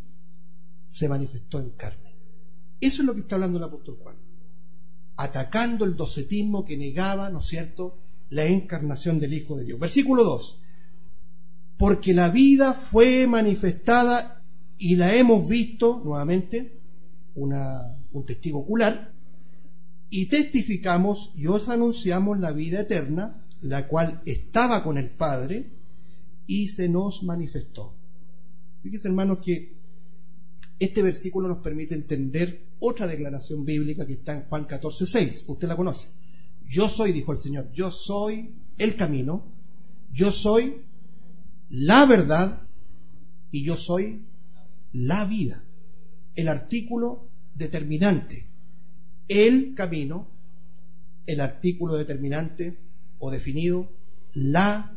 se manifestó en carne. Eso es lo que está hablando el apóstol Juan, atacando el docetismo que negaba, ¿no es cierto?, la encarnación del Hijo de Dios. Versículo dos, porque la vida fue manifestada y la hemos visto nuevamente, una, un testigo ocular, y testificamos y os anunciamos la vida eterna, la cual estaba con el Padre y se nos manifestó. Fíjense, hermanos, que este versículo nos permite entender otra declaración bíblica que está en Juan catorce seis. Usted la conoce. Yo soy, dijo el Señor, yo soy el camino, yo soy la verdad y yo soy la vida. El artículo determinante. El camino, el artículo determinante o definido, la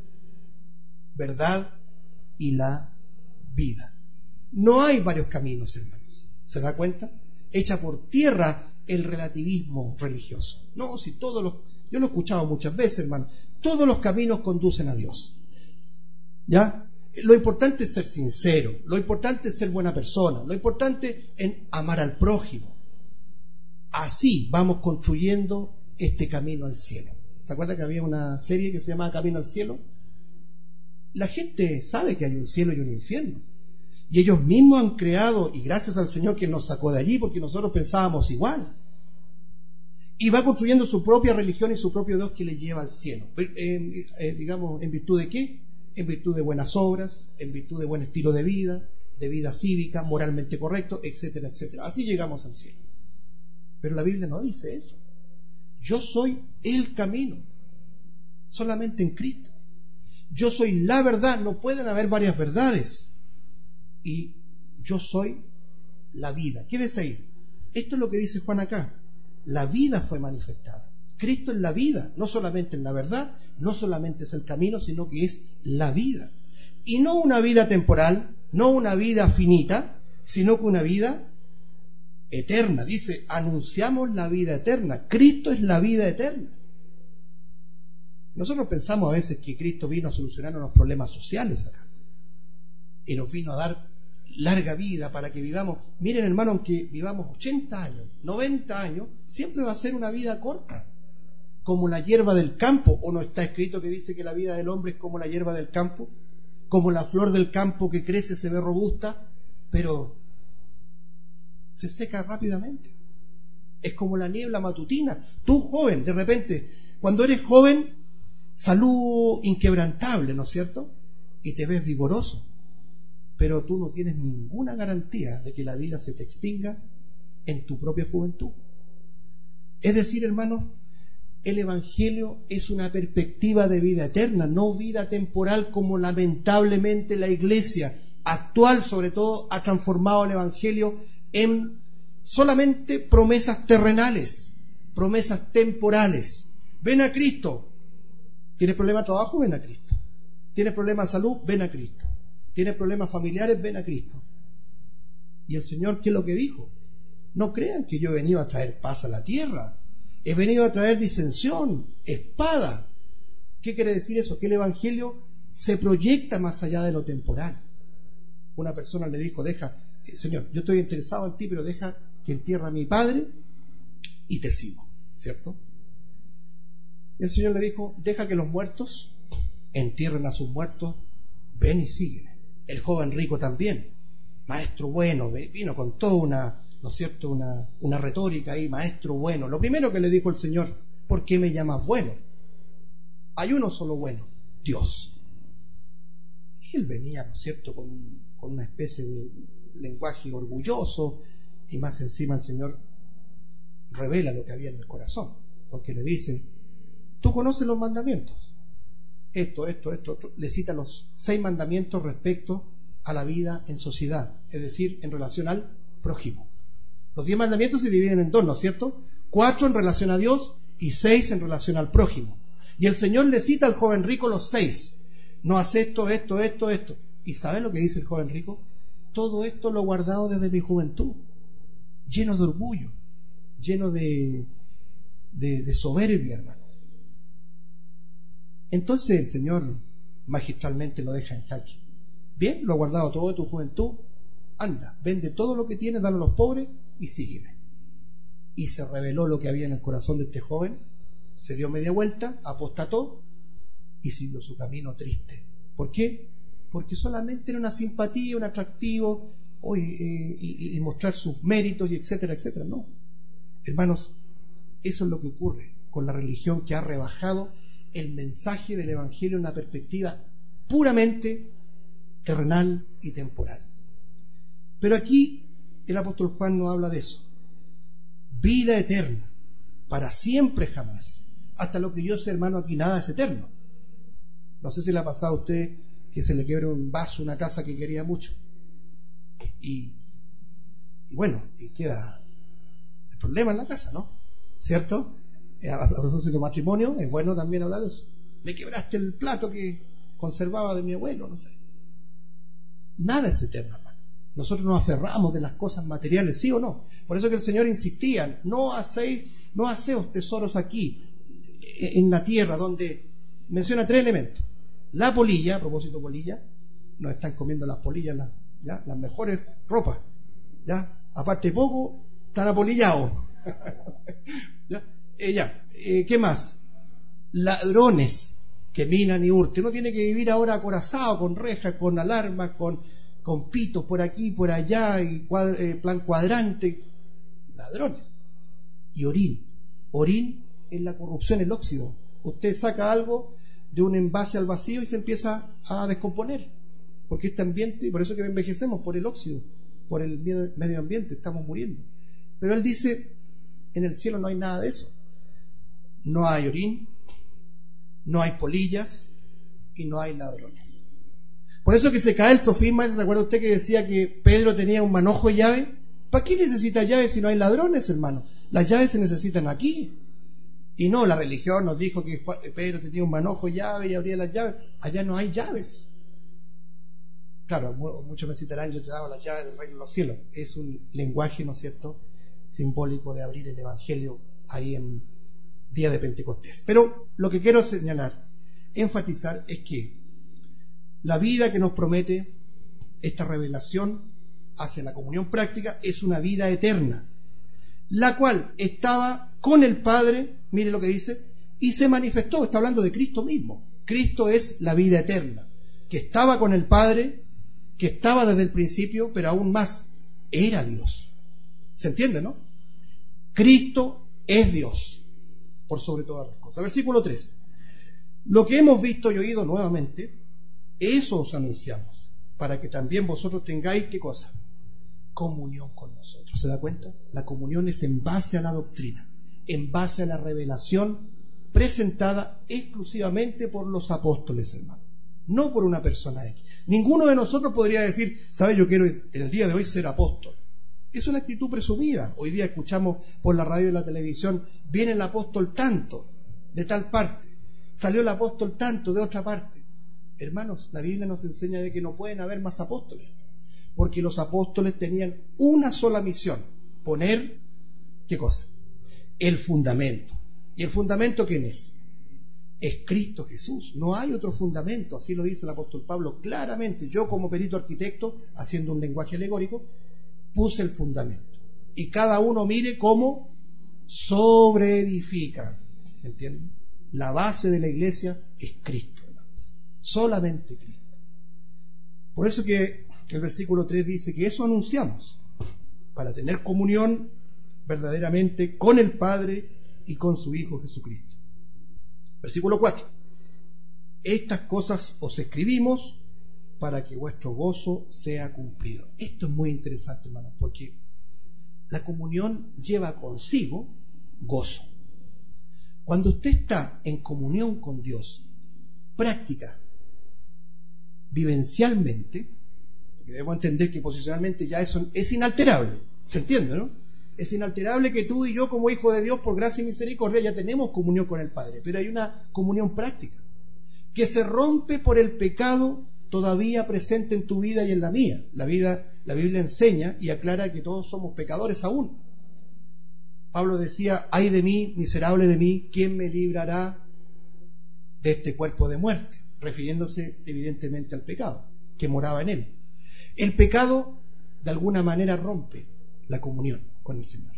verdad y la vida. No hay varios caminos, hermanos. ¿Se da cuenta? Echa por tierra el relativismo religioso. No, si todos los... Yo lo he escuchado muchas veces, hermano. Todos los caminos conducen a Dios. ¿Ya? Lo importante es ser sincero. Lo importante es ser buena persona. Lo importante es amar al prójimo. Así vamos construyendo este camino al cielo. ¿Se acuerda que había una serie que se llamaba Camino al Cielo? La gente sabe que hay un cielo y un infierno. Y ellos mismos han creado, y gracias al Señor que nos sacó de allí, porque nosotros pensábamos igual. Y va construyendo su propia religión y su propio Dios que le lleva al cielo. Eh, eh, digamos, ¿en virtud de qué? En virtud de buenas obras, en virtud de buen estilo de vida, de vida cívica, moralmente correcto, etcétera, etcétera. Así llegamos al cielo. Pero la Biblia no dice eso. Yo soy el camino, solamente en Cristo. Yo soy la verdad, no pueden haber varias verdades. Y yo soy la vida. ¿Qué ves ahí? Esto es lo que dice Juan acá. La vida fue manifestada. Cristo es la vida, no solamente es la verdad, no solamente es el camino, sino que es la vida. Y no una vida temporal, no una vida finita, sino que una vida eterna. Dice, anunciamos la vida eterna. Cristo es la vida eterna. Nosotros pensamos a veces que Cristo vino a solucionar unos problemas sociales acá y nos vino a dar larga vida para que vivamos. Miren, hermano, aunque vivamos ochenta años, noventa años, siempre va a ser una vida corta, como la hierba del campo. ¿O no está escrito que dice que la vida del hombre es como la hierba del campo? Como la flor del campo que crece, se ve robusta, pero se seca rápidamente. Es como la niebla matutina. Tú, joven, de repente, cuando eres joven, salud inquebrantable, ¿no es cierto? Y te ves vigoroso. Pero tú no tienes ninguna garantía de que la vida se te extinga en tu propia juventud. Es decir, hermanos, el Evangelio es una perspectiva de vida eterna, no vida temporal como lamentablemente la iglesia actual, sobre todo, ha transformado el Evangelio en solamente promesas terrenales, promesas temporales. Ven a Cristo. ¿Tienes problema de trabajo? Ven a Cristo. ¿Tienes problema de salud? Ven a Cristo. ¿Tienes problemas familiares? Ven a Cristo. Y el Señor, ¿qué es lo que dijo? No crean que yo he venido a traer paz a la tierra. He venido a traer disensión, espada. ¿Qué quiere decir eso? Que el Evangelio se proyecta más allá de lo temporal. Una persona le dijo, deja, Señor, yo estoy interesado en ti, pero deja que entierre a mi padre y te sigo, ¿cierto? Y el Señor le dijo, deja que los muertos entierren a sus muertos, ven y sígueme. El joven rico también, maestro bueno, vino con toda una, ¿no es cierto?, una, una retórica ahí, maestro bueno. Lo primero que le dijo el Señor, ¿por qué me llamas bueno? Hay uno solo bueno, Dios. Y él venía, ¿no es cierto?, con, con una especie de lenguaje orgulloso, y más encima el Señor revela lo que había en el corazón, porque le dice, tú conoces los mandamientos, esto, esto, esto, esto. Le cita los seis mandamientos respecto a la vida en sociedad, es decir, en relación al prójimo. Los diez mandamientos se dividen en dos, ¿no es cierto? Cuatro en relación a Dios y seis en relación al prójimo. Y el Señor le cita al joven rico los seis. No hace esto, esto, esto, esto. ¿Y sabe lo que dice el joven rico? Todo esto lo he guardado desde mi juventud, lleno de orgullo, lleno de, de, de soberbia, hermanos. Entonces el Señor magistralmente lo deja en jaque. Bien, lo ha guardado todo de tu juventud, anda, vende todo lo que tienes, dalo a los pobres y sígueme. Y se reveló lo que había en el corazón de este joven, se dio media vuelta, apostató y siguió su camino triste. ¿Por qué? Porque solamente era una simpatía, un atractivo, hoy eh, y, y mostrar sus méritos y etcétera, etcétera. No, hermanos, eso es lo que ocurre con la religión que ha rebajado el mensaje del Evangelio en una perspectiva puramente terrenal y temporal. Pero aquí el apóstol Juan no habla de eso. Vida eterna, para siempre jamás. Hasta lo que yo sé, hermano, aquí nada es eterno. No sé si le ha pasado a usted que se le quiebre un vaso, una casa que quería mucho. Y, y bueno, y queda el problema en la casa, ¿no? ¿Cierto? A propósito de matrimonio, es bueno también hablar de eso. Me quebraste el plato que conservaba de mi abuelo, no sé. Nada es eterno, hermano. Nosotros nos aferramos de las cosas materiales, ¿sí o no? Por eso que el Señor insistía, no hacéis, no hacéis tesoros aquí, en la tierra, donde menciona tres elementos. La polilla, a propósito de polilla, nos están comiendo las polillas, las, ¿ya? las mejores ropas, ¿ya? Aparte de poco, están apolillados. ¿Ya? Eh, ya. Eh, ¿Qué más? Ladrones que minan y hurten. Uno tiene que vivir ahora acorazado, con rejas, con alarmas, con, con pitos por aquí, por allá, y cuadr, eh, plan cuadrante. Ladrones. Y orín. Orín es la corrupción, el óxido. Usted saca algo de un envase al vacío y se empieza a descomponer. Porque este ambiente, y por eso que envejecemos, por el óxido, por el medio ambiente, estamos muriendo. Pero él dice, en el cielo no hay nada de eso. No hay orín, no hay polillas y no hay ladrones. Por eso que se cae el sofisma ese. ¿Se acuerda usted que decía que Pedro tenía un manojo de llave? ¿Para qué necesita llaves si no hay ladrones, hermano? Las llaves se necesitan aquí. Y no, la religión nos dijo que Pedro tenía un manojo de llave y abría las llaves. Allá no hay llaves. Claro, muchos me citarán, yo te he dado las llaves del reino de los cielos. Es un lenguaje, ¿no es cierto?, simbólico de abrir el Evangelio ahí en día de Pentecostés. Pero lo que quiero señalar, enfatizar, es que la vida que nos promete esta revelación hacia la comunión práctica es una vida eterna, la cual estaba con el Padre, mire lo que dice, y se manifestó. Está hablando de Cristo mismo. Cristo es la vida eterna, que estaba con el Padre, que estaba desde el principio, pero aún más, era Dios. ¿Se entiende, no? Cristo es Dios, por sobre todas las cosas. Versículo tres. Lo que hemos visto y oído nuevamente, eso os anunciamos, para que también vosotros tengáis, ¿qué cosa? Comunión con nosotros. ¿Se da cuenta? La comunión es en base a la doctrina, en base a la revelación presentada exclusivamente por los apóstoles, hermano, no por una persona X. Ninguno de nosotros podría decir, ¿sabes? Yo quiero en el día de hoy ser apóstol. Es una actitud presumida. Hoy día escuchamos por la radio y la televisión, viene el apóstol tanto de tal parte, salió el apóstol tanto de otra parte. Hermanos, la Biblia nos enseña de que no pueden haber más apóstoles, porque los apóstoles tenían una sola misión: poner, ¿qué cosa? El fundamento. ¿Y el fundamento quién es? Es Cristo Jesús. No hay otro fundamento. Así lo dice el apóstol Pablo claramente. Yo, como perito arquitecto, haciendo un lenguaje alegórico, puse el fundamento. Y cada uno mire cómo sobreedifica. ¿Entienden? La base de la iglesia es Cristo, hermanos. Solamente Cristo. Por eso que el versículo tres dice que eso anunciamos, para tener comunión verdaderamente con el Padre y con su Hijo Jesucristo. Versículo cuatro. Estas cosas os escribimos para que vuestro gozo sea cumplido. Esto es muy interesante, hermanos, porque la comunión lleva consigo gozo. Cuando usted está en comunión con Dios, práctica, vivencialmente, porque debemos entender que posicionalmente ya eso es inalterable, ¿se entiende, no? Es inalterable que tú y yo, como hijos de Dios, por gracia y misericordia, ya tenemos comunión con el Padre, pero hay una comunión práctica que se rompe por el pecado todavía presente en tu vida y en la mía. La vida, la Biblia enseña y aclara que todos somos pecadores aún. Pablo decía, ay de mí, miserable de mí, ¿quién me librará de este cuerpo de muerte? Refiriéndose evidentemente al pecado que moraba en él. El pecado de alguna manera rompe la comunión con el Señor.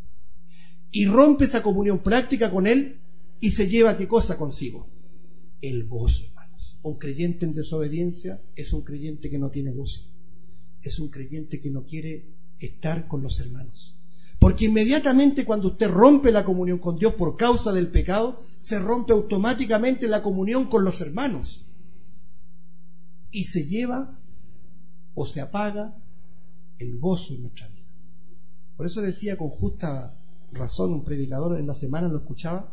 Y rompe esa comunión práctica con Él y se lleva ¿qué cosa consigo? El gozo, hermanos. Un creyente en desobediencia es un creyente que no tiene gozo. es un creyente que no quiere estar con los hermanos. Porque inmediatamente cuando usted rompe la comunión con Dios por causa del pecado, se rompe automáticamente la comunión con los hermanos. Y se lleva o se apaga el gozo en nuestra vida. Por eso decía con justa razón un predicador en la semana, lo escuchaba,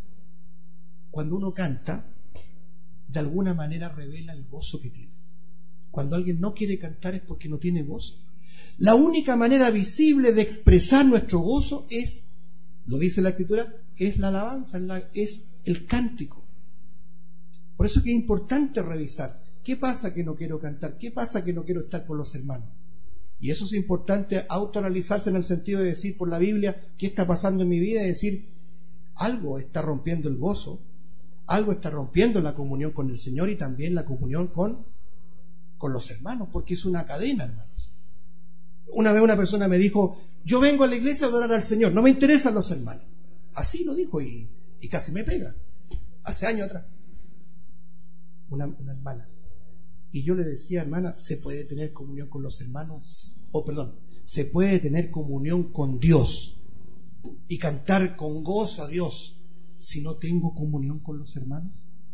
cuando uno canta, de alguna manera revela el gozo que tiene. Cuando alguien no quiere cantar es porque no tiene gozo. La única manera visible de expresar nuestro gozo es, lo dice la Escritura, es la alabanza, es el cántico. Por eso que es importante revisar, ¿qué pasa que no quiero cantar? ¿Qué pasa que no quiero estar con los hermanos? Y eso es importante, autoanalizarse en el sentido de decir por la Biblia, ¿qué está pasando en mi vida? Y decir, algo está rompiendo el gozo, algo está rompiendo la comunión con el Señor y también la comunión con, con los hermanos, porque es una cadena, hermanos. Una vez una persona me dijo, yo vengo a la iglesia a adorar al Señor, no me interesan los hermanos. Así lo dijo y, y casi me pega, hace años atrás, una, una hermana. Y yo le decía, hermana, ¿se puede tener comunión con los hermanos? O oh, perdón, ¿se puede tener comunión con Dios y cantar con gozo a Dios si no tengo comunión con los hermanos?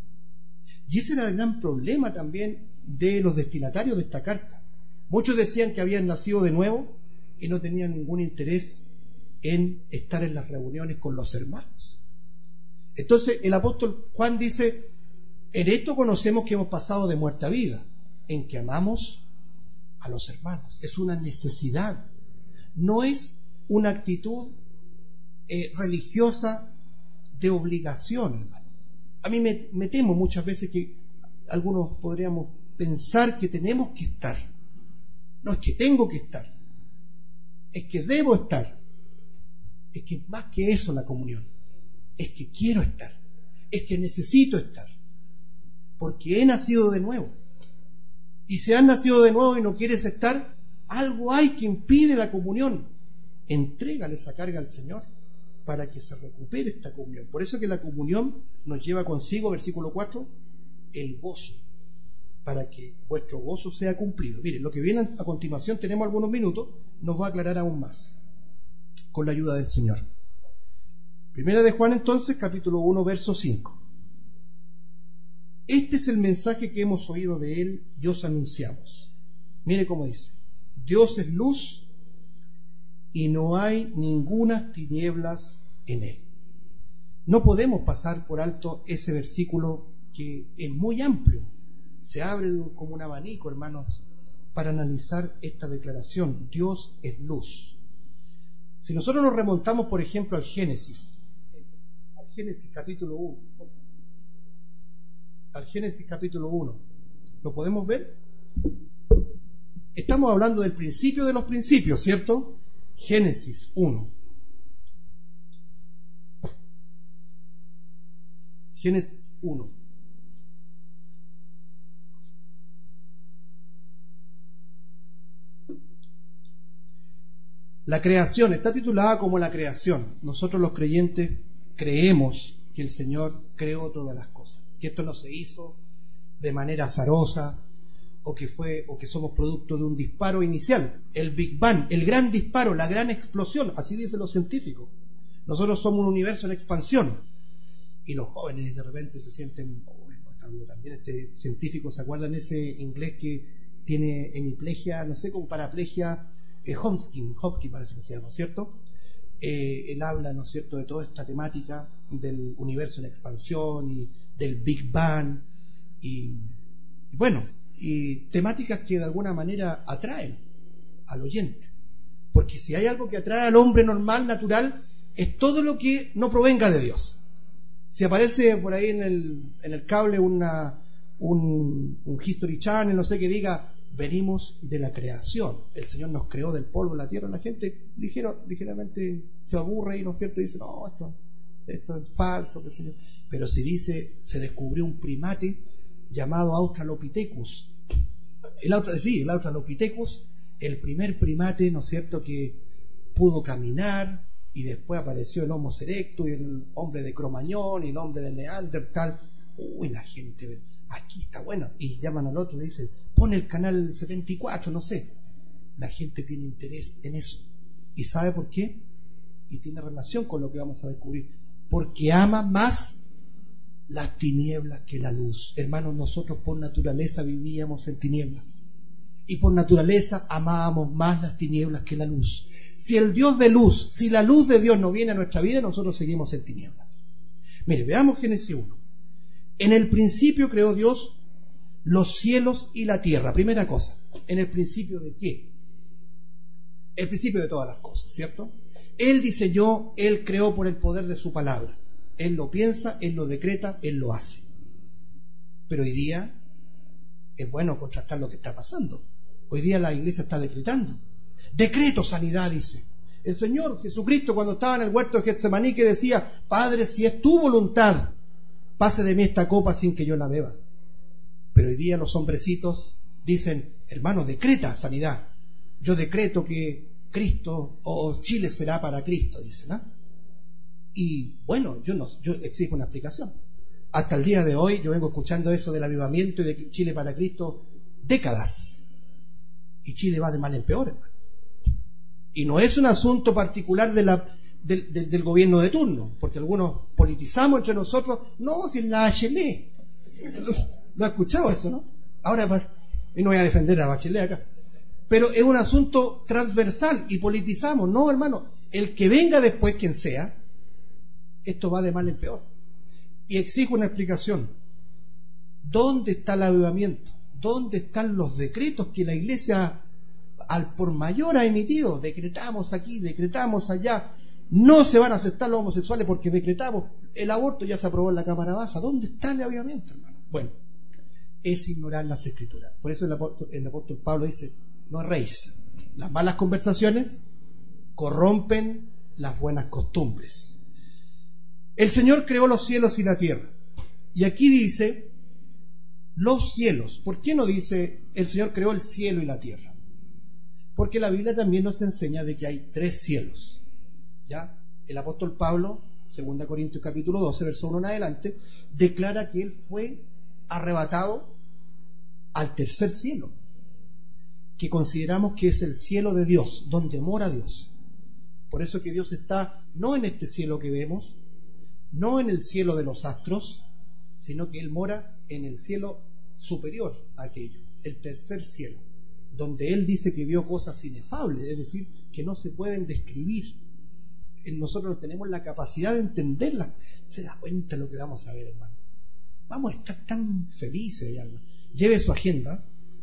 Y ese era el gran problema también de los destinatarios de esta carta. Muchos decían que habían nacido de nuevo y no tenían ningún interés en estar en las reuniones con los hermanos. Entonces el apóstol Juan dice, en esto conocemos que hemos pasado de muerte a vida, en que amamos a los hermanos. Es una necesidad, no es una actitud eh, religiosa de obligación, hermano. A mí me, me temo muchas veces que algunos podríamos pensar que tenemos que estar. No es que tengo que estar, es que debo estar. Es que más que eso la comunión, es que quiero estar, es que necesito estar, porque he nacido de nuevo. Y si has nacido de nuevo y no quieres estar, algo hay que impide la comunión. Entrégale esa carga al Señor para que se recupere esta comunión. Por eso que la comunión nos lleva consigo, versículo cuatro, el gozo, para que vuestro gozo sea cumplido. Mire, lo que viene a continuación, tenemos algunos minutos, nos va a aclarar aún más, con la ayuda del Señor. Primera de Juan entonces, capítulo uno, verso cinco. Este es el mensaje que hemos oído de Él y os anunciamos. Mire cómo dice, Dios es luz y no hay ninguna tinieblas en Él. No podemos pasar por alto ese versículo que es muy amplio. Se abre como un abanico, hermanos, para analizar esta declaración. Dios es luz. Si nosotros nos remontamos, por ejemplo, al Génesis, al Génesis capítulo uno, al Génesis capítulo uno, ¿lo podemos ver? Estamos hablando del principio de los principios, ¿cierto? Génesis uno. Génesis uno. La creación está titulada como la creación. Nosotros los creyentes creemos que el Señor creó todas las cosas, que esto no se hizo de manera azarosa o que fue o que somos producto de un disparo inicial, el Big Bang, el gran disparo, la gran explosión, así dicen los científicos. Nosotros somos un universo en expansión y los jóvenes de repente se sienten, oh, bueno, también este científico, ¿se acuerdan ese inglés que tiene hemiplegia, no sé, como paraplegia? Eh, Hopkins, Hopkins parece que se llama, ¿cierto? Eh, él habla, ¿no es cierto?, de toda esta temática del universo en expansión y del Big Bang y, y bueno, y temáticas que de alguna manera atraen al oyente, porque si hay algo que atrae al hombre normal, natural, es todo lo que no provenga de Dios. Si aparece por ahí en el, en el cable una, un, un History Channel, no sé, que diga venimos de la creación, el Señor nos creó del polvo de la tierra, la gente ligero, ligeramente se aburre y, ¿no es cierto?, dice, no, esto, esto es falso, qué sé yo. Pero si dice, se descubrió un primate llamado Australopithecus, el, sí, el Australopithecus, el primer primate, ¿no es cierto?, que pudo caminar, y después apareció el Homo erectus y el hombre de Cromañón y el hombre de Neandertal. Uy, la gente, aquí está bueno, y llaman al otro y le dicen, pon el canal setenta y cuatro, no sé, La gente tiene interés en eso. ¿Y sabe por qué? Y tiene relación con lo que vamos a descubrir. Porque ama más las tinieblas que la luz. Hermanos, nosotros por naturaleza vivíamos en tinieblas. Y por naturaleza amábamos más las tinieblas que la luz. Si el Dios de luz, si la luz de Dios no viene a nuestra vida, nosotros seguimos en tinieblas. Mire, veamos Génesis uno. En el principio creó Dios los cielos y la tierra. Primera cosa, ¿en el principio de qué? El principio de todas las cosas, ¿cierto? Él diseñó, Él creó por el poder de su palabra. Él lo piensa, Él lo decreta, Él lo hace. Pero hoy día es bueno contrastar lo que está pasando. Hoy día la iglesia está decretando. Decreto sanidad, dice. El Señor Jesucristo, cuando estaba en el huerto de Getsemaní, que decía: Padre, si es tu voluntad, pase de mí esta copa sin que yo la beba. Pero hoy día los hombrecitos dicen: hermano, decreta sanidad. Yo decreto que Cristo o Chile será para Cristo, dicen, ¿no? Y bueno, yo no, yo exijo una explicación. Hasta el día de hoy yo vengo escuchando eso del avivamiento y de Chile para Cristo décadas. Y Chile va de mal en peor, hermano. Y no es un asunto particular de la, del, del, del gobierno de turno, porque algunos politizamos entre nosotros. No, si es la Bachelet. ¿Lo ha escuchado eso, no? Ahora, y no voy a defender a Bachelet acá, pero es un asunto transversal y politizamos. No, hermano, el que venga después, quien sea, esto va de mal en peor. Y exijo una explicación. ¿Dónde está el avivamiento? ¿Dónde están los decretos que la iglesia al por mayor ha emitido? Decretamos aquí, decretamos allá. No se van a aceptar los homosexuales porque decretamos. El aborto ya se aprobó en la Cámara Baja. ¿Dónde está el avivamiento, hermano? Bueno, es ignorar las Escrituras. Por eso el apóstol, el apóstol Pablo dice: no erréis. Las malas conversaciones corrompen las buenas costumbres. El Señor creó los cielos y la tierra. Y aquí dice los cielos. ¿Por qué no dice el Señor creó el cielo y la tierra? Porque la Biblia también nos enseña de que hay tres cielos. ¿Ya? El apóstol Pablo, segunda Corintios capítulo doce, verso uno en adelante, declara que él fue arrebatado al tercer cielo, que consideramos que es el cielo de Dios, donde mora Dios. Por eso que Dios está no en este cielo que vemos, no en el cielo de los astros, sino que Él mora en el cielo superior a aquello, el tercer cielo, donde Él dice que vio cosas inefables, es decir, que no se pueden describir. Nosotros tenemos la capacidad de entenderlas. Se da cuenta lo que vamos a ver, hermano. Vamos a estar tan felices, hermano. Lleve su agenda,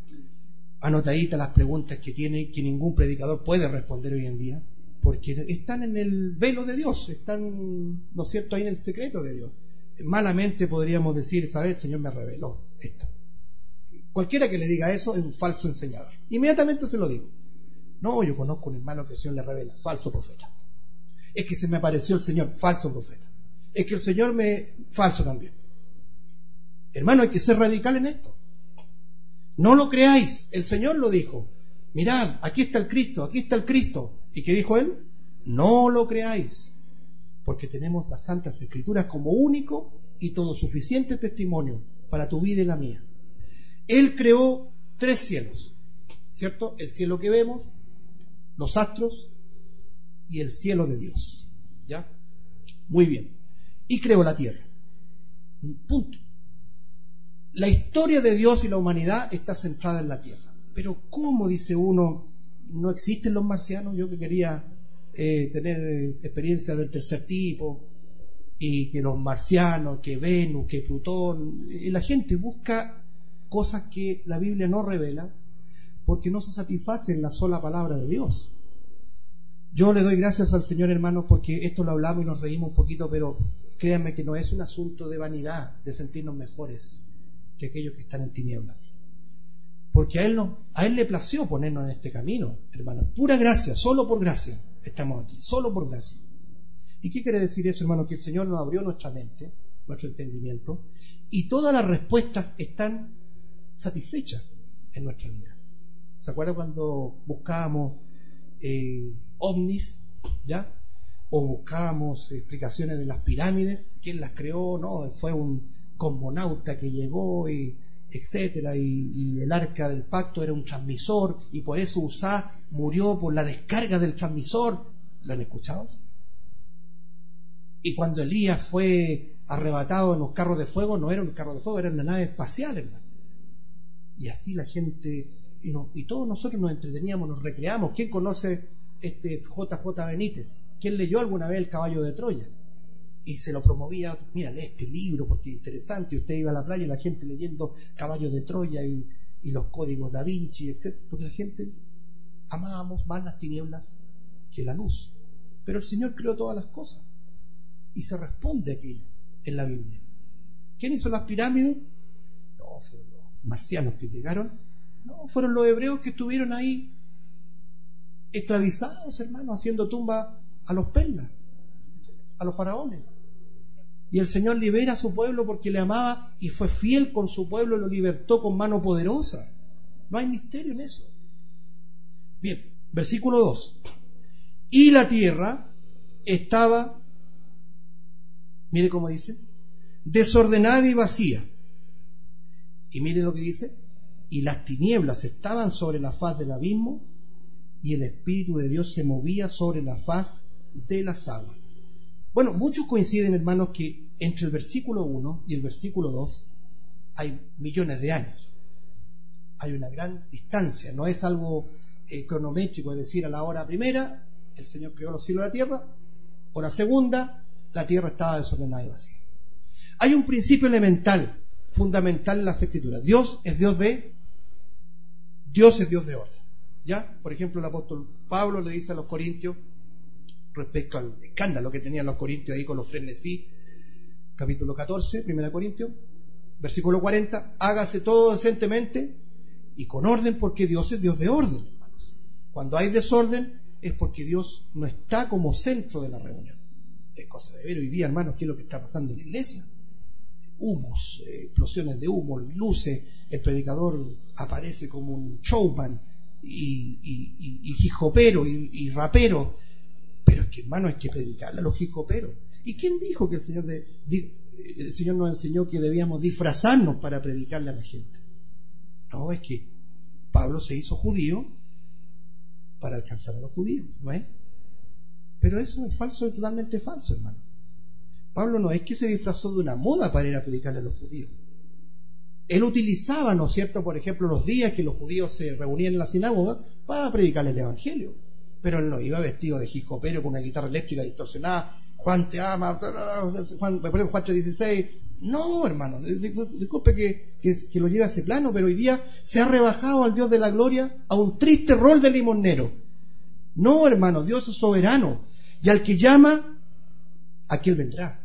anotadita las preguntas que tiene, que ningún predicador puede responder hoy en día, porque están en el velo de Dios, están, ¿no es cierto?, ahí en el secreto de Dios. Malamente podríamos decir: saber, el Señor me reveló esto. Cualquiera que le diga eso es un falso enseñador. Inmediatamente se lo digo. No, yo conozco un hermano que el Señor le revela, falso profeta. Es que se me apareció el Señor, falso profeta. Es que el Señor me... falso también. Hermano, hay que ser radical en esto. No lo creáis, el Señor lo dijo. Mirad, aquí está el Cristo, aquí está el Cristo. ¿Y qué dijo Él? No lo creáis, porque tenemos las Santas Escrituras como único y todo suficiente testimonio para tu vida y la mía. Él creó tres cielos, ¿cierto? El cielo que vemos, los astros y el cielo de Dios. ¿Ya? Muy bien. Y creó la tierra. Punto. La historia de Dios y la humanidad está centrada en la tierra. Pero ¿cómo, dice uno, no existen los marcianos? Yo que quería eh, tener eh, experiencias del tercer tipo, y que los marcianos, que Venus, que Plutón, y la gente busca cosas que la Biblia no revela porque no se satisface en la sola palabra de Dios. Yo le doy gracias al Señor, hermanos, porque esto lo hablamos y nos reímos un poquito, pero créanme que no es un asunto de vanidad, de sentirnos mejores que aquellos que están en tinieblas, porque a él no, a él le plació ponernos en este camino, hermanos, pura gracia, solo por gracia estamos aquí, solo por gracia. ¿Y qué quiere decir eso, hermano? Que el Señor nos abrió nuestra mente, nuestro entendimiento, y todas las respuestas están satisfechas en nuestra vida. ¿Se acuerdan cuando buscábamos eh, ovnis, ya? O buscábamos explicaciones de las pirámides? ¿Quién las creó? No, fue un cosmonauta que llegó y etcétera, y, y el arca del pacto era un transmisor, y por eso Uzá murió por la descarga del transmisor. ¿Lo han escuchado? Y cuando Elías fue arrebatado en los carros de fuego, no era un carro de fuego, era una nave espacial, hermano. Y así la gente, y, no, y todos nosotros nos entreteníamos, nos recreamos. ¿Quién conoce este J J Benítez? ¿Quién leyó alguna vez El caballo de Troya? Y se lo promovía, mira, lee este libro porque es interesante. Y usted iba a la playa y la gente leyendo Caballo de Troya y, y los códigos da Vinci, etcétera. Porque la gente amábamos más las tinieblas que la luz. Pero el Señor creó todas las cosas y se responde aquello en la Biblia. ¿Quién hizo las pirámides? No, fueron los marcianos que llegaron. No, fueron los hebreos que estuvieron ahí esclavizados, hermanos, haciendo tumba a los perlas, a los faraones. Y el Señor libera a su pueblo porque le amaba y fue fiel con su pueblo y lo libertó con mano poderosa. No hay misterio en eso. Bien, versículo dos. Y la tierra estaba, mire cómo dice, desordenada y vacía. Y mire lo que dice, y las tinieblas estaban sobre la faz del abismo, y el Espíritu de Dios se movía sobre la faz de las aguas. Bueno, muchos coinciden, hermanos, que entre el versículo uno y el versículo dos hay millones de años. Hay una gran distancia, no es algo eh, cronométrico, es decir, a la hora primera el Señor creó los cielos y la tierra, hora segunda la tierra estaba desordenada y vacía. Hay un principio elemental, fundamental en las Escrituras. Dios es Dios de Dios es Dios de orden. ¿Ya? Por ejemplo, el apóstol Pablo le dice a los corintios, respecto al escándalo que tenían los corintios ahí con los frenesí, capítulo catorce, primera Corintios, versículo cuarenta, hágase todo decentemente y con orden, porque Dios es Dios de orden, hermanos. Cuando hay desorden es porque Dios no está como centro de la reunión. Es cosa de ver hoy día, hermanos, qué es lo que está pasando en la iglesia. Humos, eh, explosiones de humo, luces, el predicador aparece como un showman y, y, y, y hijopero y, y rapero. Pero es que, hermano, hay que predicarle a los hijoperos. ¿Y quién dijo que el Señor, de, di, el Señor nos enseñó que debíamos disfrazarnos para predicarle a la gente? No, es que Pablo se hizo judío para alcanzar a los judíos, ¿no es? Pero eso es falso, es totalmente falso, hermano. Pablo no es que se disfrazó de una moda para ir a predicarle a los judíos. Él utilizaba, ¿no es cierto?, por ejemplo, los días que los judíos se reunían en la sinagoga para predicarle el Evangelio. Pero él no iba vestido de hijopero con una guitarra eléctrica distorsionada. Juan te ama, Juan, Juan tres dieciséis. No, hermano, disculpe que, que, que lo lleve a ese plano, pero hoy día se ha rebajado al Dios de la gloria a un triste rol de limonero. No, hermano, Dios es soberano. Y al que llama, aquel vendrá.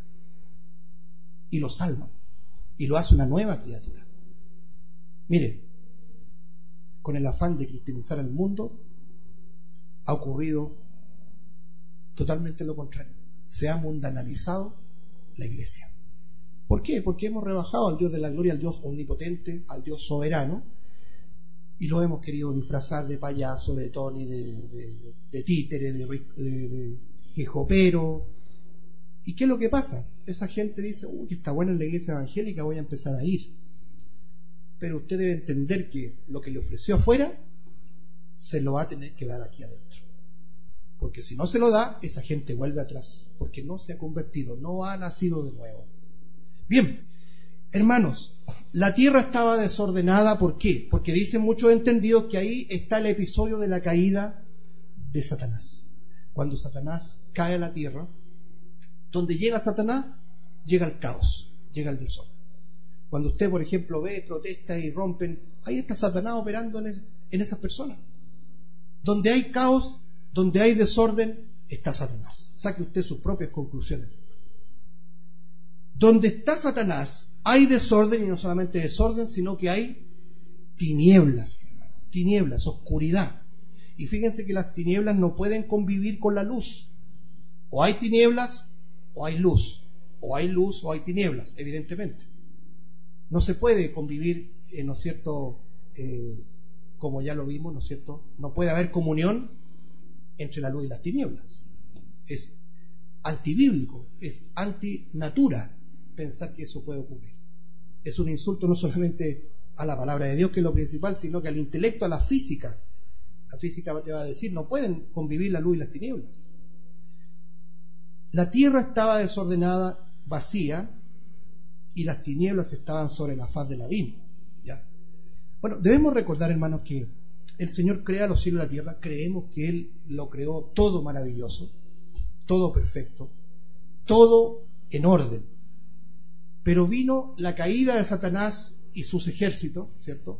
Y lo salva. Y lo hace una nueva criatura. Mire, con el afán de cristianizar al mundo, ha ocurrido totalmente lo contrario. Se ha mundanalizado la iglesia. ¿Por qué? Porque hemos rebajado al Dios de la gloria, al Dios omnipotente, al Dios soberano, y lo hemos querido disfrazar de payaso, de Tony, de, de, de títere, de, de, de hijopero. ¿Y qué es lo que pasa? Esa gente dice, uy, que está buena en la iglesia evangélica, voy a empezar a ir. Pero usted debe entender que lo que le ofreció afuera se lo va a tener que dar aquí adentro. Porque si no se lo da, esa gente vuelve atrás, porque no se ha convertido, no ha nacido de nuevo. Bien, hermanos, la tierra estaba desordenada, ¿por qué? Porque dicen muchos entendidos que ahí está el episodio de la caída de Satanás. Cuando Satanás cae a la tierra, donde llega Satanás, llega el caos, llega el desorden. Cuando usted, por ejemplo, ve protestas y rompen, ahí está Satanás operando en, el, en esas personas. Donde hay caos, donde hay desorden, está Satanás. Saque usted sus propias conclusiones. Donde está Satanás, hay desorden, y no solamente desorden, sino que hay tinieblas, tinieblas, oscuridad. Y fíjense que las tinieblas no pueden convivir con la luz. O hay tinieblas, o hay luz. O hay luz, o hay tinieblas, evidentemente. No se puede convivir, eh, ¿no es cierto?, eh, como ya lo vimos, ¿no es cierto? No puede haber comunión entre la luz y las tinieblas. Es antibíblico, es antinatura pensar que eso puede ocurrir. Es un insulto no solamente a la palabra de Dios, que es lo principal, sino que al intelecto, a la física. La física te va a decir, no pueden convivir la luz y las tinieblas. La tierra estaba desordenada, vacía, y las tinieblas estaban sobre la faz del abismo. ¿Ya? Bueno, debemos recordar, hermanos, que el Señor crea los cielos y la tierra. Creemos que Él lo creó todo maravilloso, todo perfecto, todo en orden. Pero vino la caída de Satanás y sus ejércitos, ¿cierto?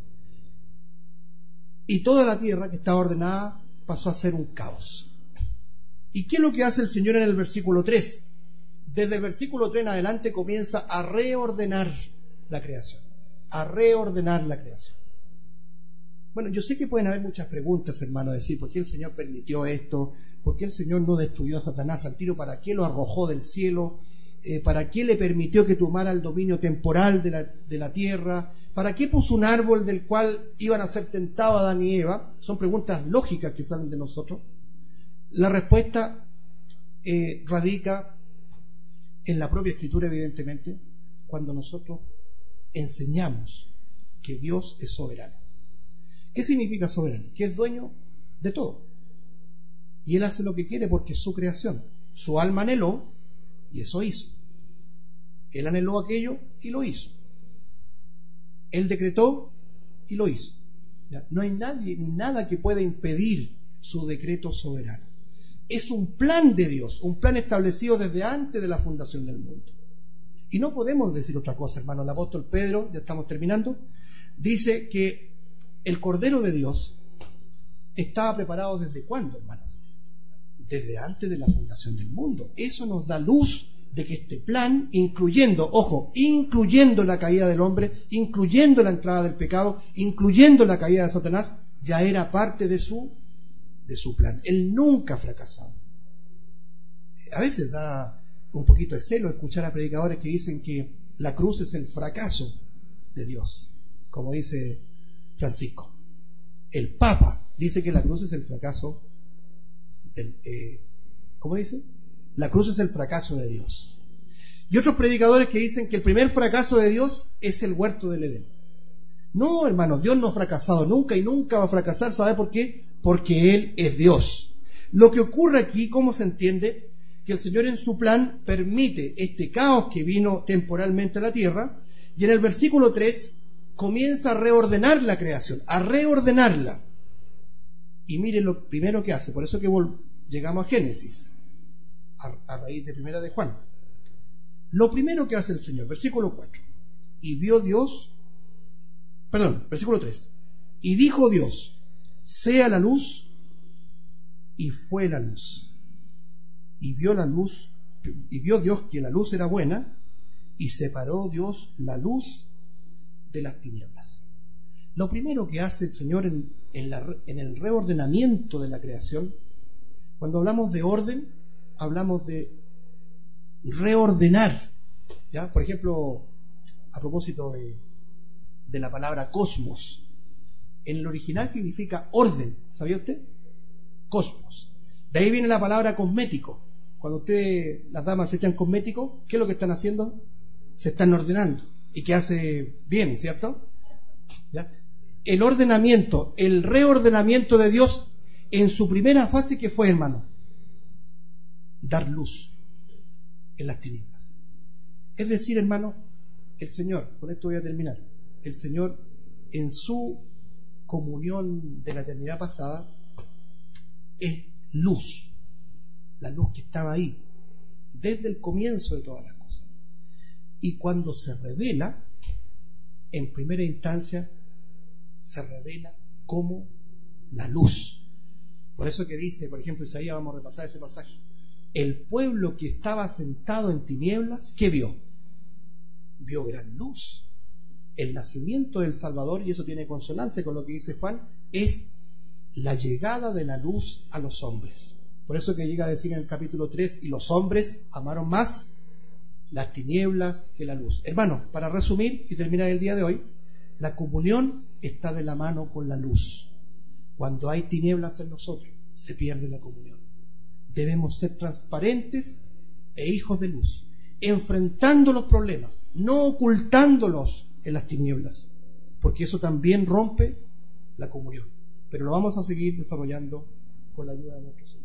Y toda la tierra que estaba ordenada pasó a ser un caos. ¿Y qué es lo que hace el Señor en el versículo tres? Desde el versículo tres en adelante comienza a reordenar la creación, a reordenar la creación. Bueno, yo sé que pueden haber muchas preguntas, hermano, decir, ¿por qué el Señor permitió esto? ¿Por qué el Señor no destruyó a Satanás al tiro? ¿Para qué lo arrojó del cielo? Eh, ¿Para qué le permitió que tomara el dominio temporal de la, de la tierra? ¿Para qué puso un árbol del cual iban a ser tentados Adán y Eva? Son preguntas lógicas que salen de nosotros. La respuesta eh, radica en la propia Escritura, evidentemente, cuando nosotros enseñamos que Dios es soberano. ¿Qué significa soberano? Que es dueño de todo. Y Él hace lo que quiere porque es su creación. Su alma anheló y eso hizo. Él anheló aquello y lo hizo. Él decretó y lo hizo. ¿Ya? No hay nadie ni nada que pueda impedir su decreto soberano. Es un plan de Dios, un plan establecido desde antes de la fundación del mundo. Y no podemos decir otra cosa, hermano. El apóstol Pedro, ya estamos terminando, dice que el Cordero de Dios estaba preparado ¿desde cuándo, hermanos? Desde antes de la fundación del mundo. Eso nos da luz de que este plan, incluyendo, ojo, incluyendo la caída del hombre, incluyendo la entrada del pecado, incluyendo la caída de Satanás, ya era parte de su, de su plan. Él nunca ha fracasado. A veces da un poquito de celo escuchar a predicadores que dicen que la cruz es el fracaso de Dios, como dice Francisco. El Papa dice que la cruz es el fracaso del, eh, ¿cómo dice? La cruz es el fracaso de Dios. Y otros predicadores que dicen que el primer fracaso de Dios es el huerto del Edén. No, hermanos, Dios no ha fracasado nunca y nunca va a fracasar. ¿Sabe por qué? Porque Él es Dios. Lo que ocurre aquí, ¿cómo se entiende? Que el Señor en su plan permite este caos que vino temporalmente a la tierra, y en el versículo tres comienza a reordenar la creación, a reordenarla. Y mire lo primero que hace, por eso que llegamos a Génesis, a, a raíz de primera de Juan. Lo primero que hace el Señor, versículo cuatro, y vio Dios, perdón, versículo tres, y dijo Dios, sea la luz, y fue la luz. Y vio la luz, y vio Dios que la luz era buena, y separó Dios la luz de las tinieblas. Lo primero que hace el Señor en, en, la, en el reordenamiento de la creación, cuando hablamos de orden, hablamos de reordenar. ¿Ya? Por ejemplo, a propósito de, de la palabra cosmos, en el original significa orden, ¿sabía usted? Cosmos. De ahí viene la palabra cosmético. Cuando ustedes, las damas, se echan cosmético, ¿qué es lo que están haciendo? Se están ordenando. Y que hace bien, ¿cierto? ¿Ya? El ordenamiento, el reordenamiento de Dios en su primera fase, ¿qué fue, hermano? Dar luz en las tinieblas. Es decir, hermano, el Señor, con esto voy a terminar, el Señor en su comunión de la eternidad pasada es luz, la luz que estaba ahí desde el comienzo de todas las cosas. Y cuando se revela, en primera instancia, se revela como la luz. Por eso que dice, por ejemplo, Isaías, vamos a repasar ese pasaje, el pueblo que estaba sentado en tinieblas, ¿qué vio? Vio gran luz. El nacimiento del Salvador, y eso tiene consonancia con lo que dice Juan, es la llegada de la luz a los hombres. Por eso que llega a decir en el capítulo tres, y los hombres amaron más las tinieblas que la luz. Hermanos, para resumir y terminar el día de hoy, la comunión está de la mano con la luz. Cuando hay tinieblas en nosotros, se pierde la comunión. Debemos ser transparentes e hijos de luz, enfrentando los problemas, no ocultándolos en las tinieblas, porque eso también rompe la comunión. Pero lo vamos a seguir desarrollando con la ayuda de nuestro Señor.